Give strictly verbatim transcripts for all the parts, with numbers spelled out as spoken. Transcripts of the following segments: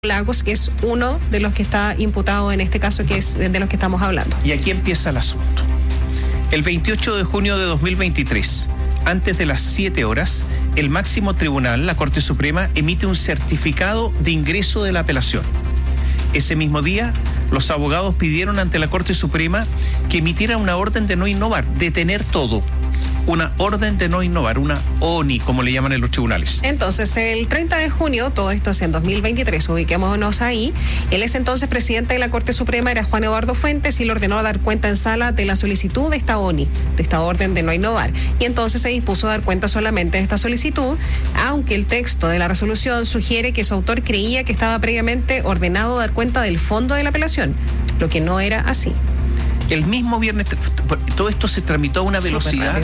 Lagos, que es uno de los que está imputado en este caso, que es de los que estamos hablando. Y aquí empieza el asunto. El veintiocho de junio de dos mil veintitrés, antes de las siete horas, el máximo tribunal, la Corte Suprema, emite un certificado de ingreso de la apelación. Ese mismo día, los abogados pidieron ante la Corte Suprema que emitiera una orden de no innovar, detener todo. Una orden de no innovar, una O N I, como le llaman en los tribunales. Entonces, el treinta de junio, todo esto es en dos mil veintitrés, ubiquémonos ahí, el ex entonces presidente de la Corte Suprema era Juan Eduardo Fuentes y le ordenó dar cuenta en sala de la solicitud de esta O N I, de esta orden de no innovar. Y entonces se dispuso a dar cuenta solamente de esta solicitud, aunque el texto de la resolución sugiere que su autor creía que estaba previamente ordenado dar cuenta del fondo de la apelación, lo que no era así. El mismo viernes, todo esto se tramitó a una velocidad,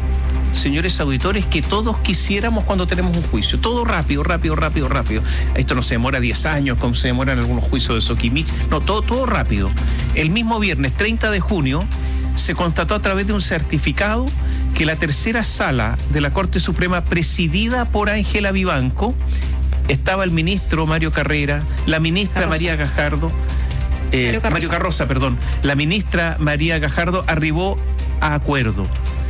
señores auditores, que todos quisiéramos cuando tenemos un juicio. Todo rápido, rápido, rápido, rápido. Esto no se demora diez años, como se demoran algunos juicios de Soquimich. No, todo, todo rápido. El mismo viernes, treinta de junio, se constató a través de un certificado que la tercera sala de la Corte Suprema, presidida por Ángela Vivanco, estaba el ministro Mario Carrera, la ministra Carroza. María Gajardo, eh, Mario Carroza. Mario Carroza, perdón, la ministra María Gajardo arribó a acuerdo.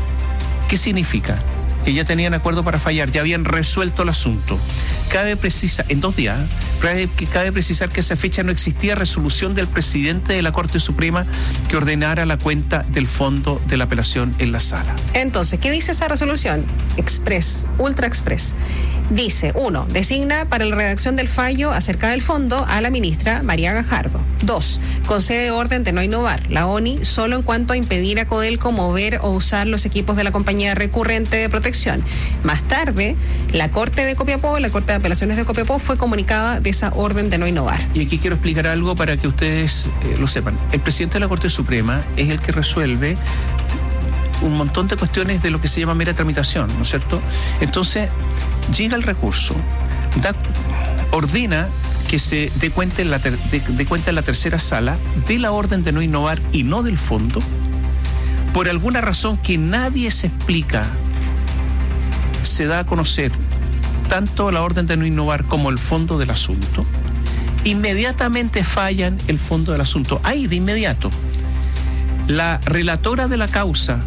¿Qué significa? Que ya tenían acuerdo para fallar, ya habían resuelto el asunto. Cabe precisar, en dos días, cabe, cabe precisar que esa fecha no existía resolución del presidente de la Corte Suprema que ordenara la cuenta del fondo de la apelación en la sala. Entonces, ¿qué dice esa resolución? Express, ultra express. Dice, uno, designa para la redacción del fallo acerca del fondo a la ministra María Gajardo. Dos, concede orden de no innovar, la O N I, solo en cuanto a impedir a Codelco mover o usar los equipos de la compañía recurrente de protección. Más tarde, la Corte de Copiapó, la Corte de Apelaciones de Copiapó, fue comunicada de esa orden de no innovar. Y aquí quiero explicar algo para que ustedes eh, lo sepan. El presidente de la Corte Suprema es el que resuelve un montón de cuestiones de lo que se llama mera tramitación, ¿no es cierto? Entonces, llega el recurso, da, ordena que se dé cuenta, en la ter, de, de cuenta en la tercera sala de la orden de no innovar y no del fondo, por alguna razón que nadie se explica, se da a conocer tanto la orden de no innovar como el fondo del asunto. Inmediatamente fallan el fondo del asunto, ahí de inmediato. La relatora de la causa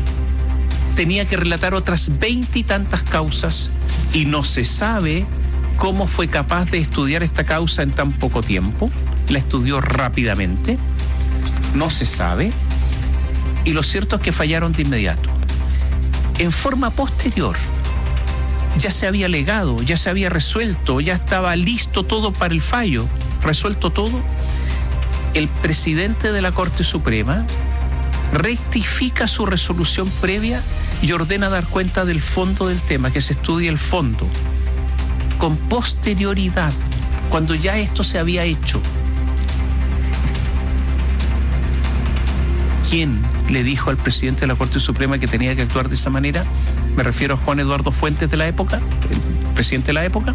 tenía que relatar otras veinte y tantas causas y no se sabe cómo fue capaz de estudiar esta causa en tan poco tiempo. La estudió rápidamente, no se sabe, y lo cierto es que fallaron de inmediato. En forma posterior, ya se había alegado, ya se había resuelto, ya estaba listo todo para el fallo, resuelto todo. El presidente de la Corte Suprema rectifica su resolución previa y ordena dar cuenta del fondo del tema, que se estudie el fondo con posterioridad, cuando ya esto se había hecho. ¿Quién le dijo al presidente de la Corte Suprema que tenía que actuar de esa manera? Me refiero a Juan Eduardo Fuentes de la época, el presidente de la época.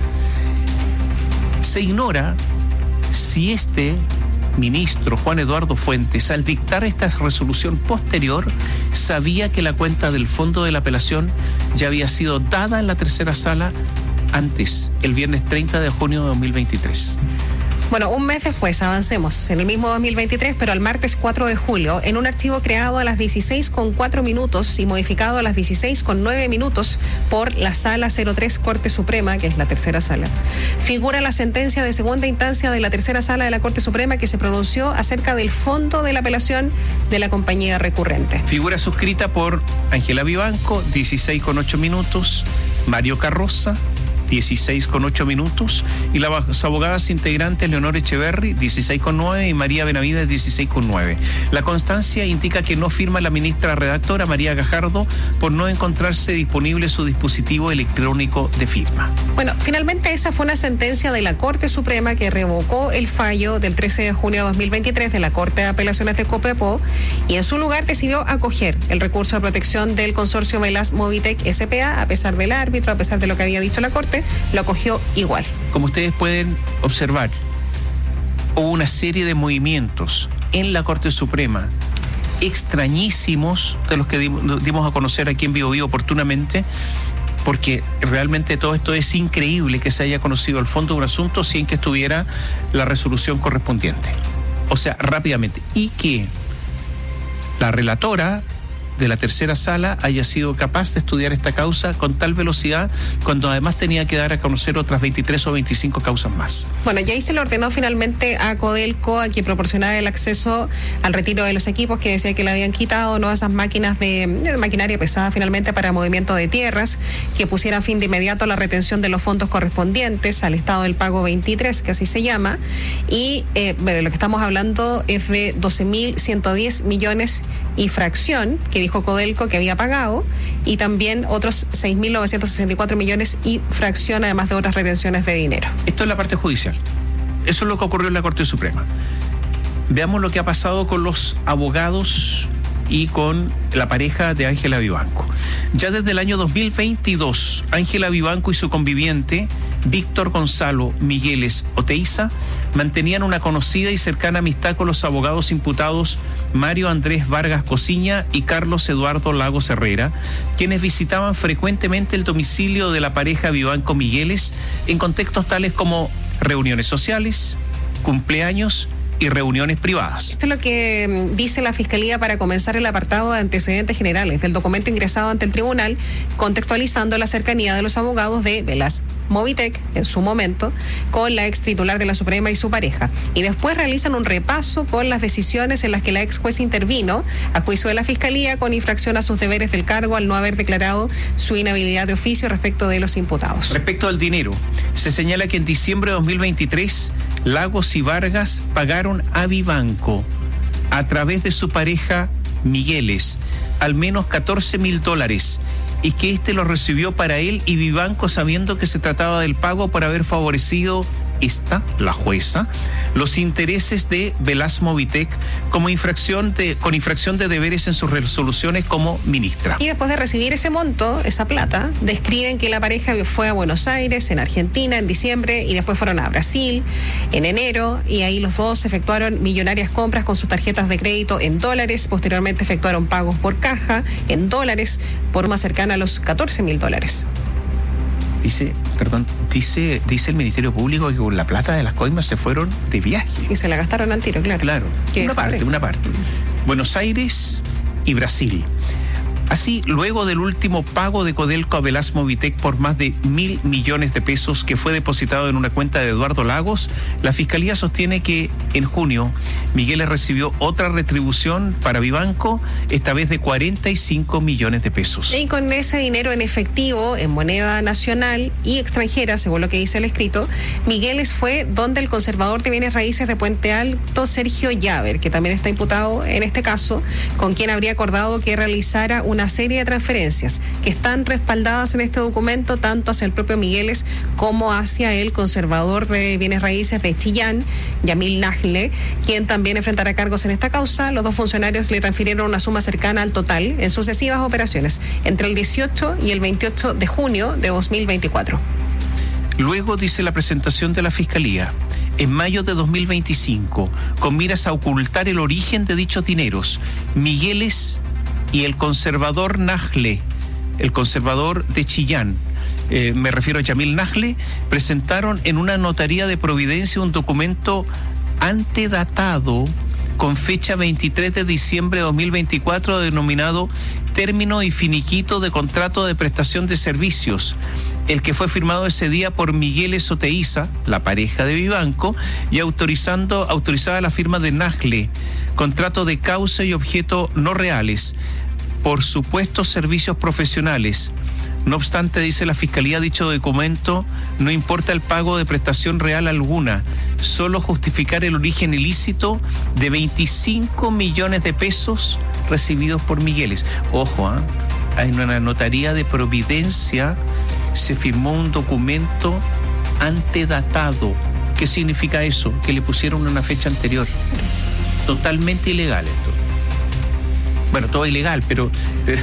Se ignora si este ministro Juan Eduardo Fuentes, al dictar esta resolución posterior, sabía que la cuenta del fondo de la apelación ya había sido dada en la tercera sala antes, el viernes treinta de junio de dos mil veintitrés. Bueno, un mes después, avancemos, en el mismo dos mil veintitrés, pero al martes cuatro de julio, en un archivo creado a las dieciséis con cuatro minutos y modificado a las dieciséis con nueve minutos por la Sala cero tres Corte Suprema, que es la tercera sala, figura la sentencia de segunda instancia de la tercera sala de la Corte Suprema que se pronunció acerca del fondo de la apelación de la compañía recurrente. Figura suscrita por Ángela Vivanco, dieciséis con ocho minutos, Mario Carroza, dieciséis con ocho minutos, y las abogadas integrantes Leonor Echeverry, dieciséis con nueve, y María Benavides, dieciséis con nueve. La constancia indica que no firma la ministra redactora María Gajardo por no encontrarse disponible su dispositivo electrónico de firma. Bueno, finalmente esa fue una sentencia de la Corte Suprema que revocó el fallo del trece de junio de dos mil veintitrés de la Corte de Apelaciones de Copiapó y en su lugar decidió acoger el recurso de protección del consorcio Melas Movitec S P A, a pesar del árbitro, a pesar de lo que había dicho la Corte, lo acogió igual. Como ustedes pueden observar, hubo una serie de movimientos en la Corte Suprema extrañísimos, de los que dimos a conocer aquí en Vivo Vivo oportunamente, porque realmente todo esto es increíble que se haya conocido el fondo de un asunto sin que estuviera la resolución correspondiente. O sea, rápidamente. Y que la relatora de la tercera sala haya sido capaz de estudiar esta causa con tal velocidad, cuando además tenía que dar a conocer otras veintitrés o veinticinco causas más. Bueno, y ahí se le ordenó finalmente a Codelco a que proporcionara el acceso al retiro de los equipos que decía que le habían quitado, ¿no? Esas máquinas de, de maquinaria pesada finalmente para movimiento de tierras, que pusieran fin de inmediato a la retención de los fondos correspondientes al estado del pago veintitrés, que así se llama, y eh, bueno, lo que estamos hablando es de doce mil ciento diez millones y fracción, que dijo Codelco que había pagado, y también otros seis mil novecientos sesenta y cuatro millones y fracción, además de otras retenciones de dinero. Esto es la parte judicial. Eso es lo que ocurrió en la Corte Suprema. Veamos lo que ha pasado con los abogados y con la pareja de Ángela Vivanco. Ya desde el año dos mil veintidós, Ángela Vivanco y su conviviente, Víctor Gonzalo Migueles Oteiza, mantenían una conocida y cercana amistad con los abogados imputados Mario Andrés Vargas Cosiña y Carlos Eduardo Lagos Herrera, quienes visitaban frecuentemente el domicilio de la pareja Vivanco Migueles en contextos tales como reuniones sociales, cumpleaños y reuniones privadas. Esto es lo que dice la Fiscalía para comenzar el apartado de antecedentes generales del documento ingresado ante el tribunal, contextualizando la cercanía de los abogados de Velas Movitec, en su momento, con la ex titular de la Suprema y su pareja. Y después realizan un repaso con las decisiones en las que la ex juez intervino, a juicio de la Fiscalía, con infracción a sus deberes del cargo al no haber declarado su inhabilidad de oficio respecto de los imputados. Respecto al dinero, se señala que en diciembre de dos mil veintitrés, Lagos y Vargas pagaron a Vivanco, a través de su pareja Migueles, al menos catorce mil dólares, y que éste lo recibió para él y Vivanco, sabiendo que se trataba del pago por haber favorecido esta, la jueza, los intereses de Velas Movitec como infracción de, con infracción de deberes en sus resoluciones como ministra. Y después de recibir ese monto, esa plata, describen que la pareja fue a Buenos Aires, en Argentina, en diciembre, y después fueron a Brasil en enero, y ahí los dos efectuaron millonarias compras con sus tarjetas de crédito en dólares. Posteriormente efectuaron pagos por caja en dólares por más cercana a los catorce mil dólares. Dice, perdón, dice, dice el Ministerio Público que con la plata de las coimas se fueron de viaje. Y se la gastaron al tiro, claro. Claro, una parte, una parte. Buenos Aires y Brasil. Así, luego del último pago de Codelco a Velas Movitec por más de mil millones de pesos que fue depositado en una cuenta de Eduardo Lagos, la Fiscalía sostiene que en junio Migueles recibió otra retribución para Vivanco, esta vez de cuarenta y cinco millones de pesos. Y con ese dinero en efectivo, en moneda nacional y extranjera, según lo que dice el escrito, Migueles fue donde el conservador de bienes raíces de Puente Alto, Sergio Llaver, que también está imputado en este caso, con quien habría acordado que realizara una una serie de transferencias que están respaldadas en este documento tanto hacia el propio Migueles como hacia el conservador de bienes raíces de Chillán, Yamil Najle, quien también enfrentará cargos en esta causa. Los dos funcionarios le transfirieron una suma cercana al total en sucesivas operaciones entre el dieciocho y el veintiocho de junio de dos mil veinticuatro. Luego, dice la presentación de la Fiscalía, en mayo de dos mil veinticinco, con miras a ocultar el origen de dichos dineros, Migueles y el conservador Najle, el conservador de Chillán, eh, me refiero a Yamil Najle, presentaron en una notaría de Providencia un documento antedatado con fecha veintitrés de diciembre de dos mil veinticuatro denominado Término y Finiquito de Contrato de Prestación de Servicios, el que fue firmado ese día por Migueles Oteiza, la pareja de Vivanco, y autorizando, autorizada la firma de Najle, contrato de causa y objeto no reales, por supuestos servicios profesionales. No obstante, dice la Fiscalía, dicho documento no importa el pago de prestación real alguna, solo justificar el origen ilícito de veinticinco millones de pesos recibidos por Migueles. Ojo, ¿eh? En una notaría de Providencia se firmó un documento antedatado. ¿Qué significa eso? Que le pusieron una fecha anterior. Totalmente ilegal esto. Bueno, todo ilegal, pero, pero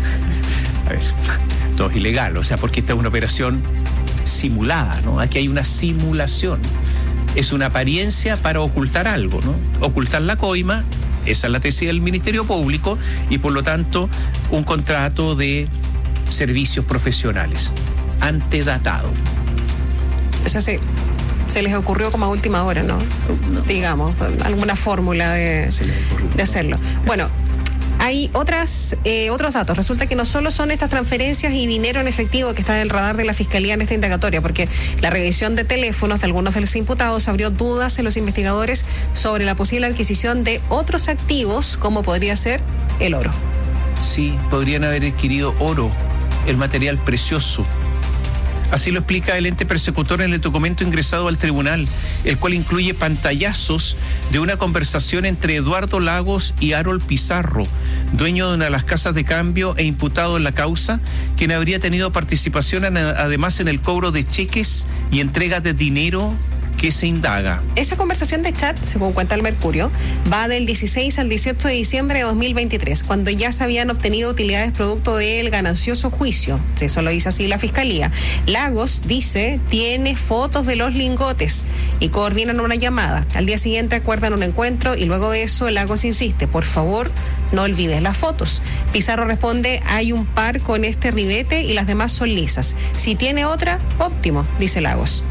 a ver, todo es ilegal, o sea, porque esta es una operación simulada, ¿no? Aquí hay una simulación. Es una apariencia para ocultar algo, ¿no? Ocultar la coima, esa es la tesis del Ministerio Público, y por lo tanto un contrato de servicios profesionales. Antedatado. O sea, se, se les ocurrió como a última hora, ¿no? no. Digamos, alguna fórmula de, de hacerlo. Bueno, hay otras eh, otros datos. Resulta que no solo son estas transferencias y dinero en efectivo que está en el radar de la Fiscalía en esta indagatoria, porque la revisión de teléfonos de algunos de los imputados abrió dudas en los investigadores sobre la posible adquisición de otros activos, como podría ser el oro. Sí, podrían haber adquirido oro, el material precioso. Así lo explica el ente persecutor en el documento ingresado al tribunal, el cual incluye pantallazos de una conversación entre Eduardo Lagos y Harold Pizarro, dueño de una de las casas de cambio e imputado en la causa, quien habría tenido participación en, además en el cobro de cheques y entrega de dinero que se indaga. Esa conversación de chat, según cuenta el Mercurio, va del dieciséis al dieciocho de diciembre de dos mil veintitrés, cuando ya se habían obtenido utilidades producto del ganancioso juicio. Eso lo dice así la Fiscalía. Lagos, dice, tiene fotos de los lingotes y coordinan una llamada. Al día siguiente acuerdan un encuentro y luego de eso Lagos insiste, por favor, no olvides las fotos. Pizarro responde, hay un par con este ribete y las demás son lisas. Si tiene otra, óptimo, dice Lagos.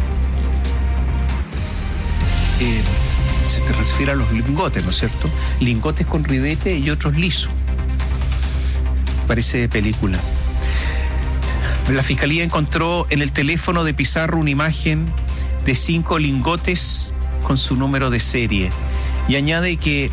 Eh, se te refiere a los lingotes, ¿no es cierto? Lingotes con ribete y otros lisos. Parece de película. La Fiscalía encontró en el teléfono de Pizarro una imagen de cinco lingotes con su número de serie y añade que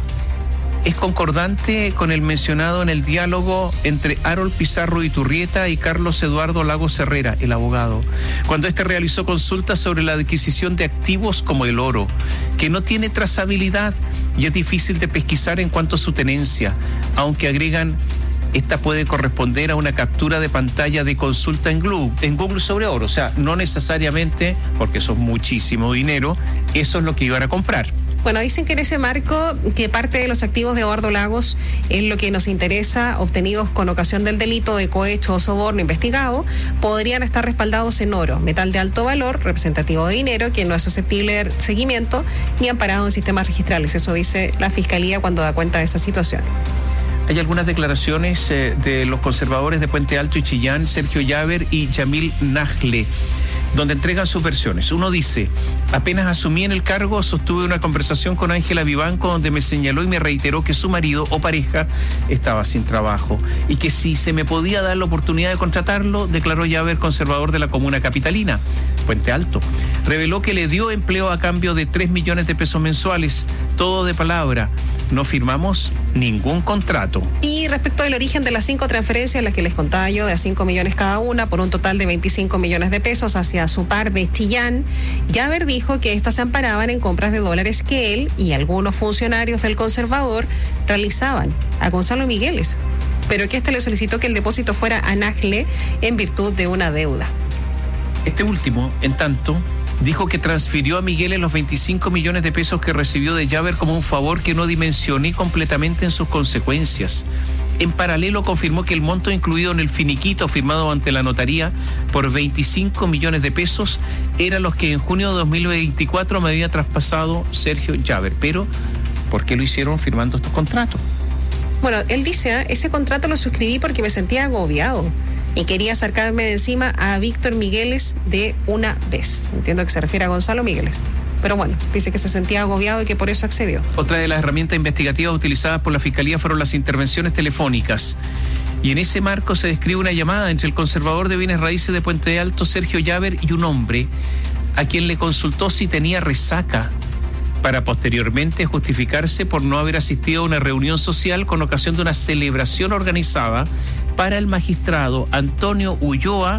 es concordante con el mencionado en el diálogo entre Harold Pizarro Iturrieta y Carlos Eduardo Lagos Herrera, el abogado, cuando éste realizó consultas sobre la adquisición de activos como el oro, que no tiene trazabilidad y es difícil de pesquisar en cuanto a su tenencia, aunque agregan, esta puede corresponder a una captura de pantalla de consulta en Google, en Google sobre oro, o sea, no necesariamente, porque eso es muchísimo dinero, eso es lo que iban a comprar. Bueno, dicen que en ese marco, que parte de los activos de Eduardo Lagos es lo que nos interesa, obtenidos con ocasión del delito de cohecho o soborno investigado, podrían estar respaldados en oro, metal de alto valor, representativo de dinero, que no es susceptible de seguimiento ni amparado en sistemas registrales. Eso dice la Fiscalía cuando da cuenta de esa situación. Hay algunas declaraciones eh, de los conservadores de Puente Alto y Chillán, Sergio Llaver y Yamil Najle, donde entregan sus versiones. Uno dice, apenas asumí en el cargo, sostuve una conversación con Ángela Vivanco donde me señaló y me reiteró que su marido o pareja estaba sin trabajo y que si se me podía dar la oportunidad de contratarlo, declaró Llaver, conservador de la comuna capitalina, Puente Alto. Reveló que le dio empleo a cambio de tres millones de pesos mensuales, todo de palabra. No firmamos ningún contrato. Y respecto del origen de las cinco transferencias, las que les contaba yo, de a cinco millones cada una, por un total de veinticinco millones de pesos hacia su par de Chillán, Llaver dijo que estas se amparaban en compras de dólares que él y algunos funcionarios del conservador realizaban a Gonzalo Migueles, pero que éste le solicitó que el depósito fuera a Najle en virtud de una deuda. Este último, en tanto, dijo que transfirió a Migueles los veinticinco millones de pesos que recibió de Llaver como un favor que no dimensioné completamente en sus consecuencias. En paralelo, confirmó que el monto incluido en el finiquito firmado ante la notaría por veinticinco millones de pesos eran los que en junio de dos mil veinticuatro me había traspasado Sergio Llaver. Pero, ¿por qué lo hicieron firmando estos contratos? Bueno, él dice, ese contrato lo suscribí porque me sentía agobiado y quería sacarme de encima a Víctor Migueles de una vez. Entiendo que se refiere a Gonzalo Migueles. Pero bueno, dice que se sentía agobiado y que por eso accedió. Otra de las herramientas investigativas utilizadas por la Fiscalía fueron las intervenciones telefónicas. Y en ese marco se describe una llamada entre el conservador de bienes raíces de Puente Alto, Sergio Llaver, y un hombre a quien le consultó si tenía resaca, para posteriormente justificarse por no haber asistido a una reunión social con ocasión de una celebración organizada para el magistrado Antonio Ulloa,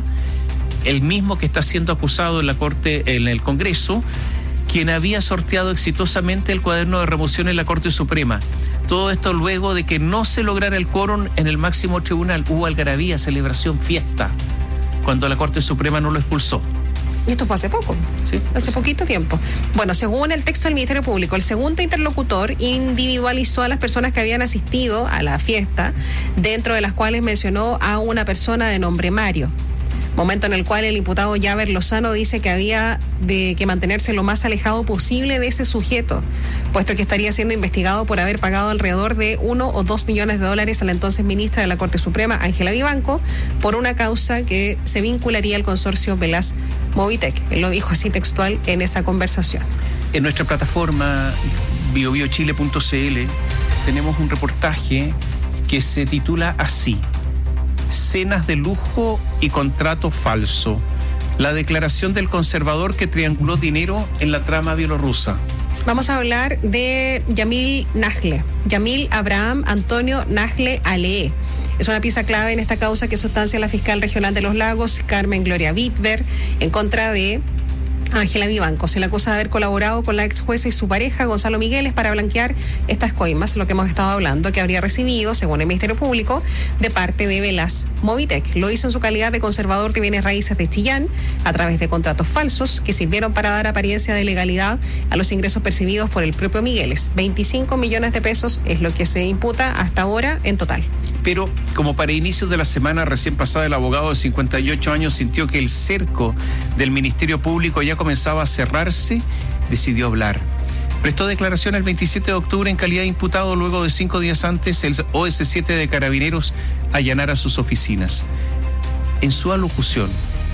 el mismo que está siendo acusado en la Corte, en el Congreso, quien había sorteado exitosamente el cuaderno de remoción en la Corte Suprema. Todo esto luego de que no se lograra el quórum en el máximo tribunal. Hubo algarabía, celebración, fiesta, cuando la Corte Suprema no lo expulsó. Y esto fue hace poco, sí, hace poquito tiempo. Bueno, según el texto del Ministerio Público, el segundo interlocutor individualizó a las personas que habían asistido a la fiesta, dentro de las cuales mencionó a una persona de nombre Mario. momento en el cual el imputado Yaber Lozano dice que había de que mantenerse lo más alejado posible de ese sujeto, puesto que estaría siendo investigado por haber pagado alrededor de uno o dos millones de dólares a la entonces ministra de la Corte Suprema, Ángela Vivanco, por una causa que se vincularía al consorcio Velas Movitec. Él lo dijo así textual en esa conversación. En nuestra plataforma bio bio chile punto c l tenemos un reportaje que se titula así: Cenas de lujo y contrato falso. La declaración del conservador que trianguló dinero en la trama bielorrusa. Vamos a hablar de Yamil Najle, Yamil Abraham Antonio Najle Alee. Es una pieza clave en esta causa que sustancia la fiscal regional de Los Lagos, Carmen Gloria Wittberg, en contra de Ángela Vivanco. Se le acusa de haber colaborado con la ex jueza y su pareja, Gonzalo Migueles, para blanquear estas coimas, lo que hemos estado hablando, que habría recibido, según el Ministerio Público, de parte de Velas Movitec. Lo hizo en su calidad de conservador de bienes raíces de Chillán, a través de contratos falsos que sirvieron para dar apariencia de legalidad a los ingresos percibidos por el propio Migueles. veinticinco millones de pesos es lo que se imputa hasta ahora en total. Pero, como para inicios de la semana recién pasada, el abogado de cincuenta y ocho años sintió que el cerco del Ministerio Público ya comenzaba a cerrarse, decidió hablar. Prestó declaración el veintisiete de octubre en calidad de imputado luego de cinco días antes el O S siete de Carabineros allanara sus oficinas. En su alocución,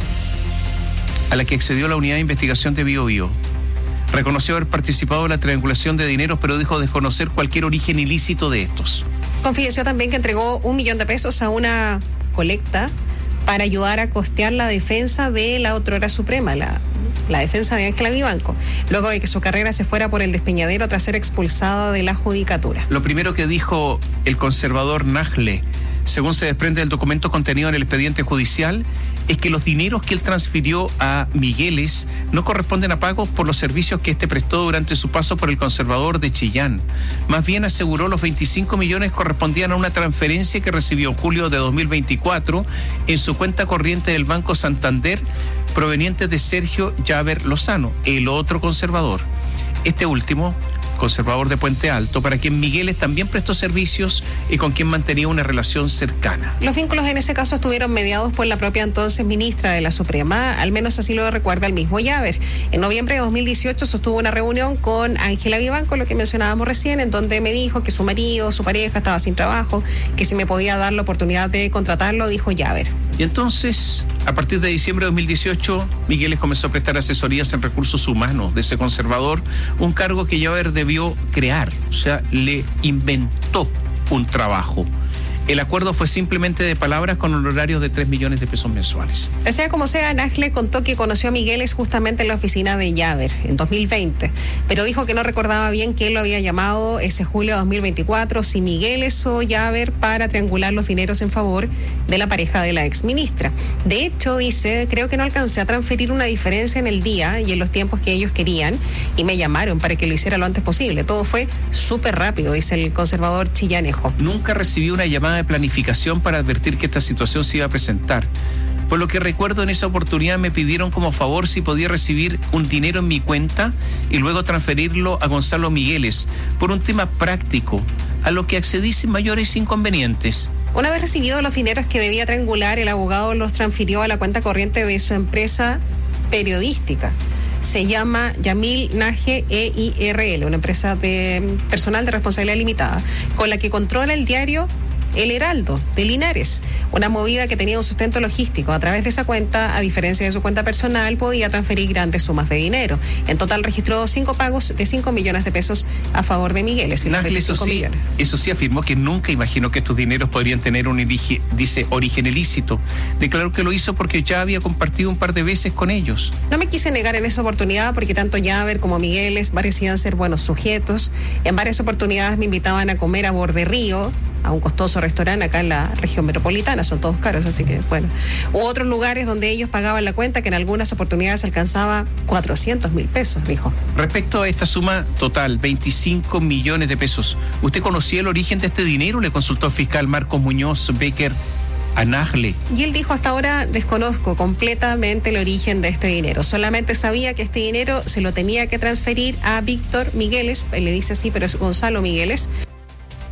a la que accedió la Unidad de Investigación de Bio Bio, reconoció haber participado en la triangulación de dineros, pero dijo desconocer cualquier origen ilícito de estos. Confidenció también que entregó un millón de pesos a una colecta para ayudar a costear la defensa de la otrora Suprema, la, la defensa de Ángela Vivanco, luego de que su carrera se fuera por el despeñadero tras ser expulsada de la judicatura. Lo primero que dijo el conservador Najle, según se desprende del documento contenido en el expediente judicial, es que los dineros que él transfirió a Migueles no corresponden a pagos por los servicios que éste prestó durante su paso por el conservador de Chillán. Más bien, aseguró, los veinticinco millones correspondían a una transferencia que recibió en julio de dos mil veinticuatro en su cuenta corriente del Banco Santander, proveniente de Sergio Yaber Lozano, el otro conservador. Este último, conservador de Puente Alto, para quien Migueles también prestó servicios y con quien mantenía una relación cercana. Los vínculos en ese caso estuvieron mediados por la propia entonces ministra de la Suprema, al menos así lo recuerda el mismo Yaber. En noviembre de dos mil dieciocho sostuvo una reunión con Ángela Vivanco, lo que mencionábamos recién, en donde me dijo que su marido, su pareja estaba sin trabajo, que si me podía dar la oportunidad de contratarlo, dijo Yaber. Y entonces, a partir de diciembre de dos mil dieciocho, Migueles comenzó a prestar asesorías en recursos humanos de ese conservador, un cargo que Yaber debió crear, o sea, le inventó un trabajo. El acuerdo fue simplemente de palabras con honorarios de tres millones de pesos mensuales. Sea como sea, Najle contó que conoció a Migueles justamente en la oficina de Yaber en dos mil veinte, pero dijo que no recordaba bien que él lo había llamado ese julio de dos mil veinticuatro, si Migueles o Yaber, para triangular los dineros en favor de la pareja de la exministra. De hecho, dice, creo que no alcancé a transferir una diferencia en el día y en los tiempos que ellos querían y me llamaron para que lo hiciera lo antes posible. Todo fue súper rápido, dice el conservador chillanejo. Nunca recibí una llamada de planificación para advertir que esta situación se iba a presentar. Por lo que recuerdo, en esa oportunidad me pidieron como favor si podía recibir un dinero en mi cuenta y luego transferirlo a Gonzalo Migueles por un tema práctico, a lo que accedí sin mayores inconvenientes. Una vez recibidos los dineros que debía triangular, el abogado los transfirió a la cuenta corriente de su empresa periodística. Se llama Yamil Najle E I R L, una empresa de personal de responsabilidad limitada, con la que controla el diario El Heraldo de Linares, una movida que tenía un sustento logístico. A través de esa cuenta, a diferencia de su cuenta personal, podía transferir grandes sumas de dinero. En total registró cinco pagos de cinco millones de pesos a favor de Migueles. Najle, eso sí, eso sí afirmó que nunca imaginó que estos dineros podrían tener un origen, dice, origen ilícito. Declaró que lo hizo porque ya había compartido un par de veces con ellos. No me quise negar en esa oportunidad porque tanto Yaber como Migueles parecían ser buenos sujetos. En varias oportunidades me invitaban a comer a Borde Río, a un costoso restaurante acá en la región metropolitana, son todos caros, así que bueno. U otros lugares donde ellos pagaban la cuenta, que en algunas oportunidades alcanzaba cuatrocientos mil pesos, dijo. Respecto a esta suma total, veinticinco millones de pesos, ¿usted conocía el origen de este dinero? Le consultó el fiscal Marcos Muñoz Becker a Najle. Y él dijo, hasta ahora desconozco completamente el origen de este dinero. Solamente sabía que este dinero se lo tenía que transferir a Víctor Migueles, él le dice así, pero es Gonzalo Migueles,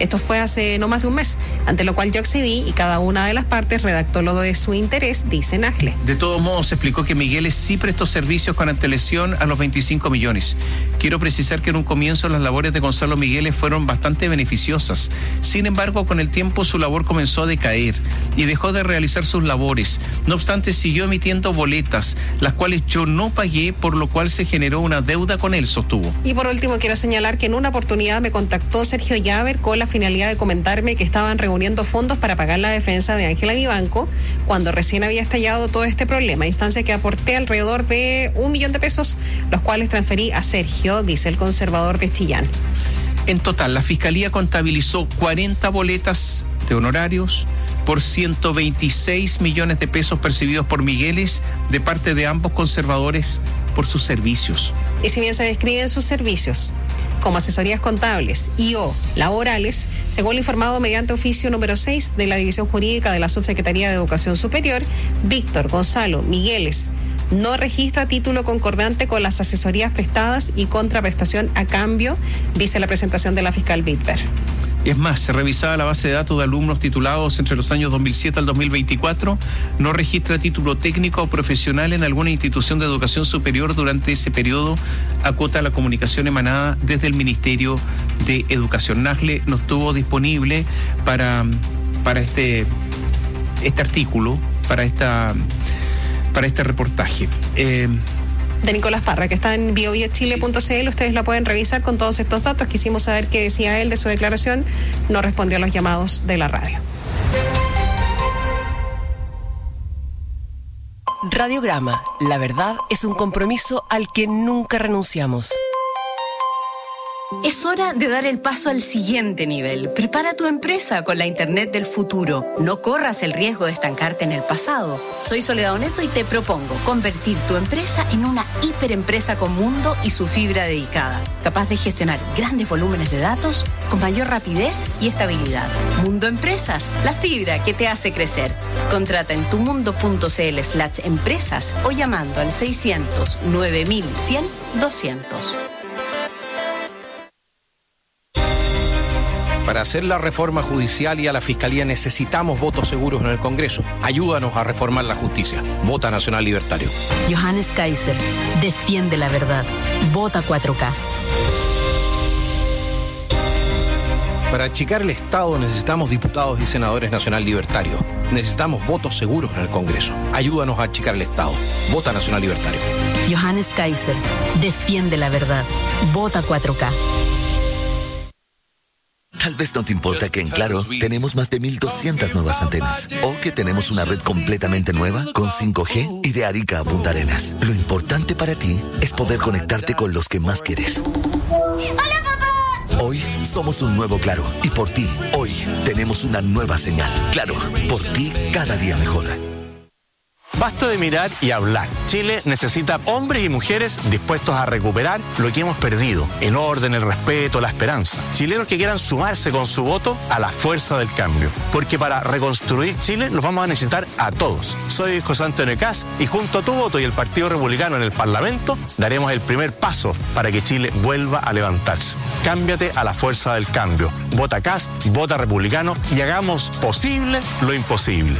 Esto fue hace no más de un mes, ante lo cual yo accedí y cada una de las partes redactó lo de su interés, dice Nagle. De todos modos, se explicó que Migueles sí prestó servicios con antelación a los veinticinco millones. Quiero precisar que en un comienzo las labores de Gonzalo Migueles fueron bastante beneficiosas. Sin embargo, con el tiempo su labor comenzó a decaer y dejó de realizar sus labores. No obstante, siguió emitiendo boletas, las cuales yo no pagué, por lo cual se generó una deuda con él, sostuvo. Y por último, quiero señalar que en una oportunidad me contactó Sergio Llaver con la finalidad de comentarme que estaban reuniendo fondos para pagar la defensa de Ángela Vivanco cuando recién había estallado todo este problema, instancia que aporté alrededor de un millón de pesos, los cuales transferí a Sergio, dice el conservador de Chillán. En total, la Fiscalía contabilizó cuarenta boletas de honorarios por ciento veintiséis millones de pesos percibidos por Migueles de parte de ambos conservadores por sus servicios. Y si bien se describen sus servicios como asesorías contables y o laborales, según lo informado mediante oficio número seis de la División Jurídica de la Subsecretaría de Educación Superior, Víctor Gonzalo Migueles no registra título concordante con las asesorías prestadas y contraprestación a cambio, dice la presentación de la fiscal Bitber. Es más, se revisaba la base de datos de alumnos titulados entre los años dos mil siete al dos mil veinticuatro, no registra título técnico o profesional en alguna institución de educación superior durante ese periodo, acota la comunicación emanada desde el Ministerio de Educación. Nagle no estuvo disponible para, para este, este artículo, para, esta, para este reportaje. Eh, de Nicolás Parra, que está en bio bio chile punto c l. Ustedes la pueden revisar con todos estos datos. Quisimos saber qué decía él de su declaración. No respondió a los llamados de la radio. Radiograma. La verdad es un compromiso al que nunca renunciamos. Es hora de dar el paso al siguiente nivel. Prepara tu empresa con la Internet del futuro. No corras el riesgo de estancarte en el pasado. Soy Soledad Oneto y te propongo convertir tu empresa en una hiperempresa con mundo y su fibra dedicada, capaz de gestionar grandes volúmenes de datos con mayor rapidez y estabilidad. Mundo Empresas, la fibra que te hace crecer. Contrata en tumundo.cl slash empresas o llamando al seiscientos nueve mil cien doscientos. Para hacer la reforma judicial y a la Fiscalía necesitamos votos seguros en el Congreso. Ayúdanos a reformar la justicia. Vota Nacional Libertario. Johannes Kaiser, defiende la verdad. Vota cuatro K. Para achicar el Estado necesitamos diputados y senadores Nacional Libertario. Necesitamos votos seguros en el Congreso. Ayúdanos a achicar el Estado. Vota Nacional Libertario. Johannes Kaiser, defiende la verdad. Vota cuatro K. Tal vez no te importa que en Claro tenemos más de mil doscientas nuevas antenas o que tenemos una red completamente nueva con cinco G y de Arica a Punta Arenas. Lo importante para ti es poder conectarte con los que más quieres. ¡Hola, papá! Hoy somos un nuevo Claro y por ti, hoy tenemos una nueva señal. Claro, por ti cada día mejor. Basta de mirar y hablar. Chile necesita hombres y mujeres dispuestos a recuperar lo que hemos perdido. El orden, el respeto, la esperanza. Chilenos que quieran sumarse con su voto a la fuerza del cambio. Porque para reconstruir Chile nos vamos a necesitar a todos. Soy José Antonio Kast y junto a tu voto y el Partido Republicano en el Parlamento daremos el primer paso para que Chile vuelva a levantarse. Cámbiate a la fuerza del cambio. Vota Kast, vota Republicano y hagamos posible lo imposible.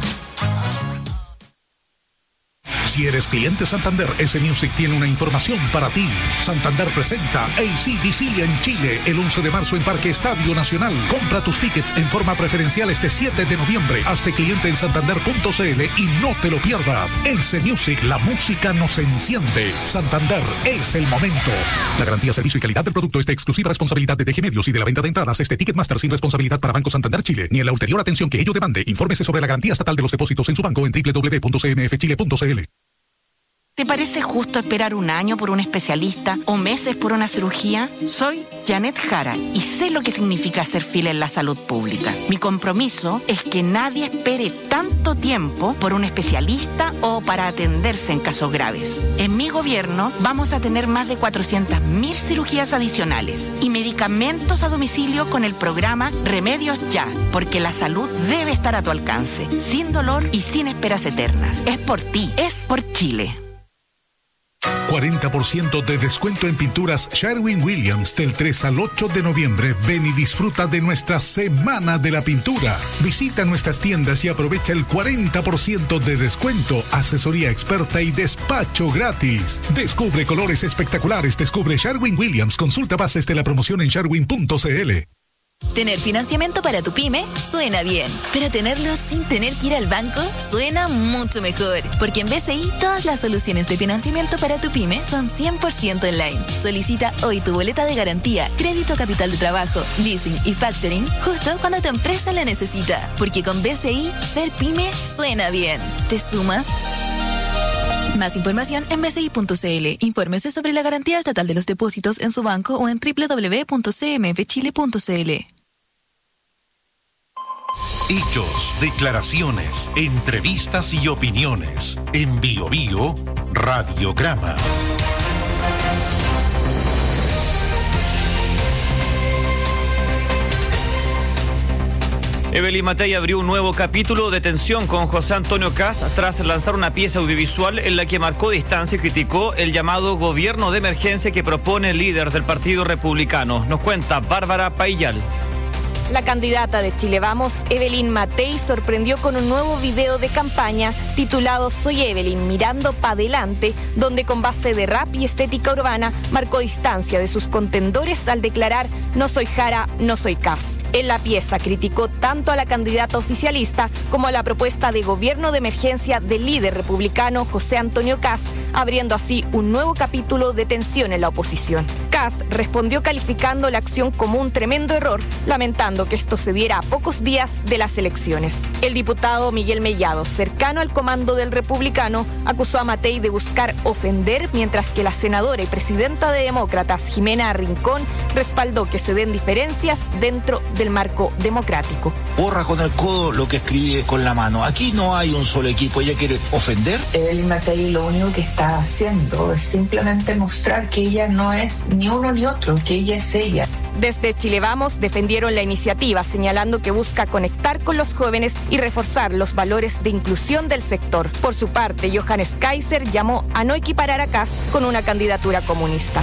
Si eres cliente Santander, S Music tiene una información para ti. Santander presenta A C D C en Chile el once de marzo en Parque Estadio Nacional. Compra tus tickets en forma preferencial este siete de noviembre. Hazte cliente en santander punto c l y no te lo pierdas. S Music, la música nos enciende. Santander es el momento. La garantía, servicio y calidad del producto es de exclusiva responsabilidad de D G Medios y de la venta de entradas este Ticketmaster sin responsabilidad para Banco Santander Chile, ni en la ulterior atención que ello demande. Infórmese sobre la garantía estatal de los depósitos en su banco en doble u doble u doble u punto c m f chile punto c l. ¿Te parece justo esperar un año por un especialista o meses por una cirugía? Soy Janet Jara y sé lo que significa hacer fila en la salud pública. Mi compromiso es que nadie espere tanto tiempo por un especialista o para atenderse en casos graves. En mi gobierno vamos a tener más de cuatrocientas mil cirugías adicionales y medicamentos a domicilio con el programa Remedios Ya, porque la salud debe estar a tu alcance, sin dolor y sin esperas eternas. Es por ti, es por Chile. cuarenta por ciento de descuento en pinturas Sherwin-Williams del tres al ocho de noviembre. Ven y disfruta de nuestra Semana de la Pintura. Visita nuestras tiendas y aprovecha el cuarenta por ciento de descuento, asesoría experta y despacho gratis. Descubre colores espectaculares, descubre Sherwin-Williams. Consulta bases de la promoción en sherwin punto c l. Tener financiamiento para tu pyme suena bien, pero tenerlo sin tener que ir al banco suena mucho mejor, porque en B C I todas las soluciones de financiamiento para tu pyme son cien por ciento online. Solicita hoy tu boleta de garantía, crédito capital de trabajo, leasing y factoring justo cuando tu empresa la necesita, porque con B C I ser pyme suena bien. ¿Te sumas? Más información en b c i punto c l. Infórmese sobre la garantía estatal de los depósitos en su banco o en doble u doble u doble u punto c m f chile punto c l. Hechos, declaraciones, entrevistas y opiniones. En Bio Bio, Radiograma. Evelyn Matei abrió un nuevo capítulo de tensión con José Antonio Kast tras lanzar una pieza audiovisual en la que marcó distancia y criticó el llamado gobierno de emergencia que propone el líder del Partido Republicano. Nos cuenta Bárbara Paillal. La candidata de Chile Vamos, Evelyn Matei, sorprendió con un nuevo video de campaña titulado Soy Evelyn, mirando pa' adelante, donde con base de rap y estética urbana marcó distancia de sus contendores al declarar no soy Jara, no soy Kast. En la pieza criticó tanto a la candidata oficialista como a la propuesta de gobierno de emergencia del líder republicano José Antonio Kast, abriendo así un nuevo capítulo de tensión en la oposición. Kast respondió calificando la acción como un tremendo error, lamentando que esto se diera a pocos días de las elecciones. El diputado Miguel Mellado, cercano al comando del republicano, acusó a Matei de buscar ofender, mientras que la senadora y presidenta de Demócratas, Jimena Rincón, respaldó que se den diferencias dentro del marco democrático. Borra con el codo lo que escribe con la mano. Aquí no hay un solo equipo. ¿Ella quiere ofender? Evelyn Matei lo único que está haciendo es simplemente mostrar que ella no es ni uno ni otro, que ella es ella. Desde Chile Vamos defendieron la iniciativa, señalando que busca conectar con los jóvenes y reforzar los valores de inclusión del sector. Por su parte, Johannes Kaiser llamó a no equiparar a Kast con una candidatura comunista.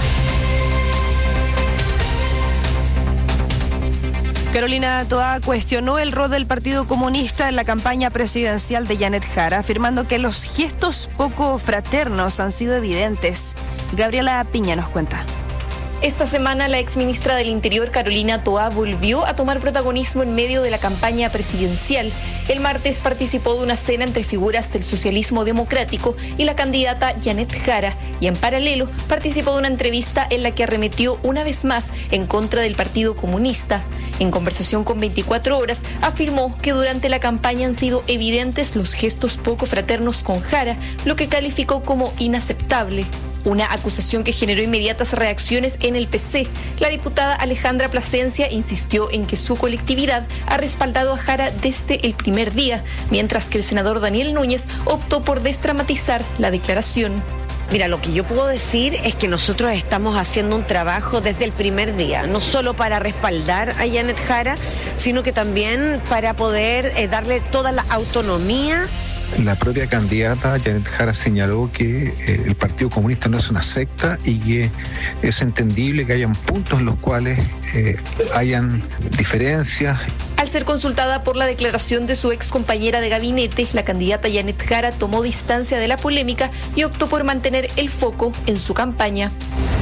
Carolina Toá cuestionó el rol del Partido Comunista en la campaña presidencial de Janet Jara, afirmando que los gestos poco fraternos han sido evidentes. Gabriela Piña nos cuenta. Esta semana la exministra del Interior, Carolina Toá, volvió a tomar protagonismo en medio de la campaña presidencial. El martes participó de una cena entre figuras del socialismo democrático y la candidata Janet Jara, y en paralelo participó de una entrevista en la que arremetió una vez más en contra del Partido Comunista. En conversación con veinticuatro horas, afirmó que durante la campaña han sido evidentes los gestos poco fraternos con Jara, lo que calificó como inaceptable. Una acusación que generó inmediatas reacciones en el P C. La diputada Alejandra Plasencia insistió en que su colectividad ha respaldado a Jara desde el primer día, mientras que el senador Daniel Núñez optó por desdramatizar la declaración. Mira, lo que yo puedo decir es que nosotros estamos haciendo un trabajo desde el primer día, no solo para respaldar a Janet Jara, sino que también para poder eh, darle toda la autonomía. La propia candidata Janet Jara señaló que eh, el Partido Comunista no es una secta y que es entendible que hayan puntos en los cuales eh, hayan diferencias. Al ser consultada por la declaración de su ex compañera de gabinete, la candidata Janet Jara tomó distancia de la polémica y optó por mantener el foco en su campaña.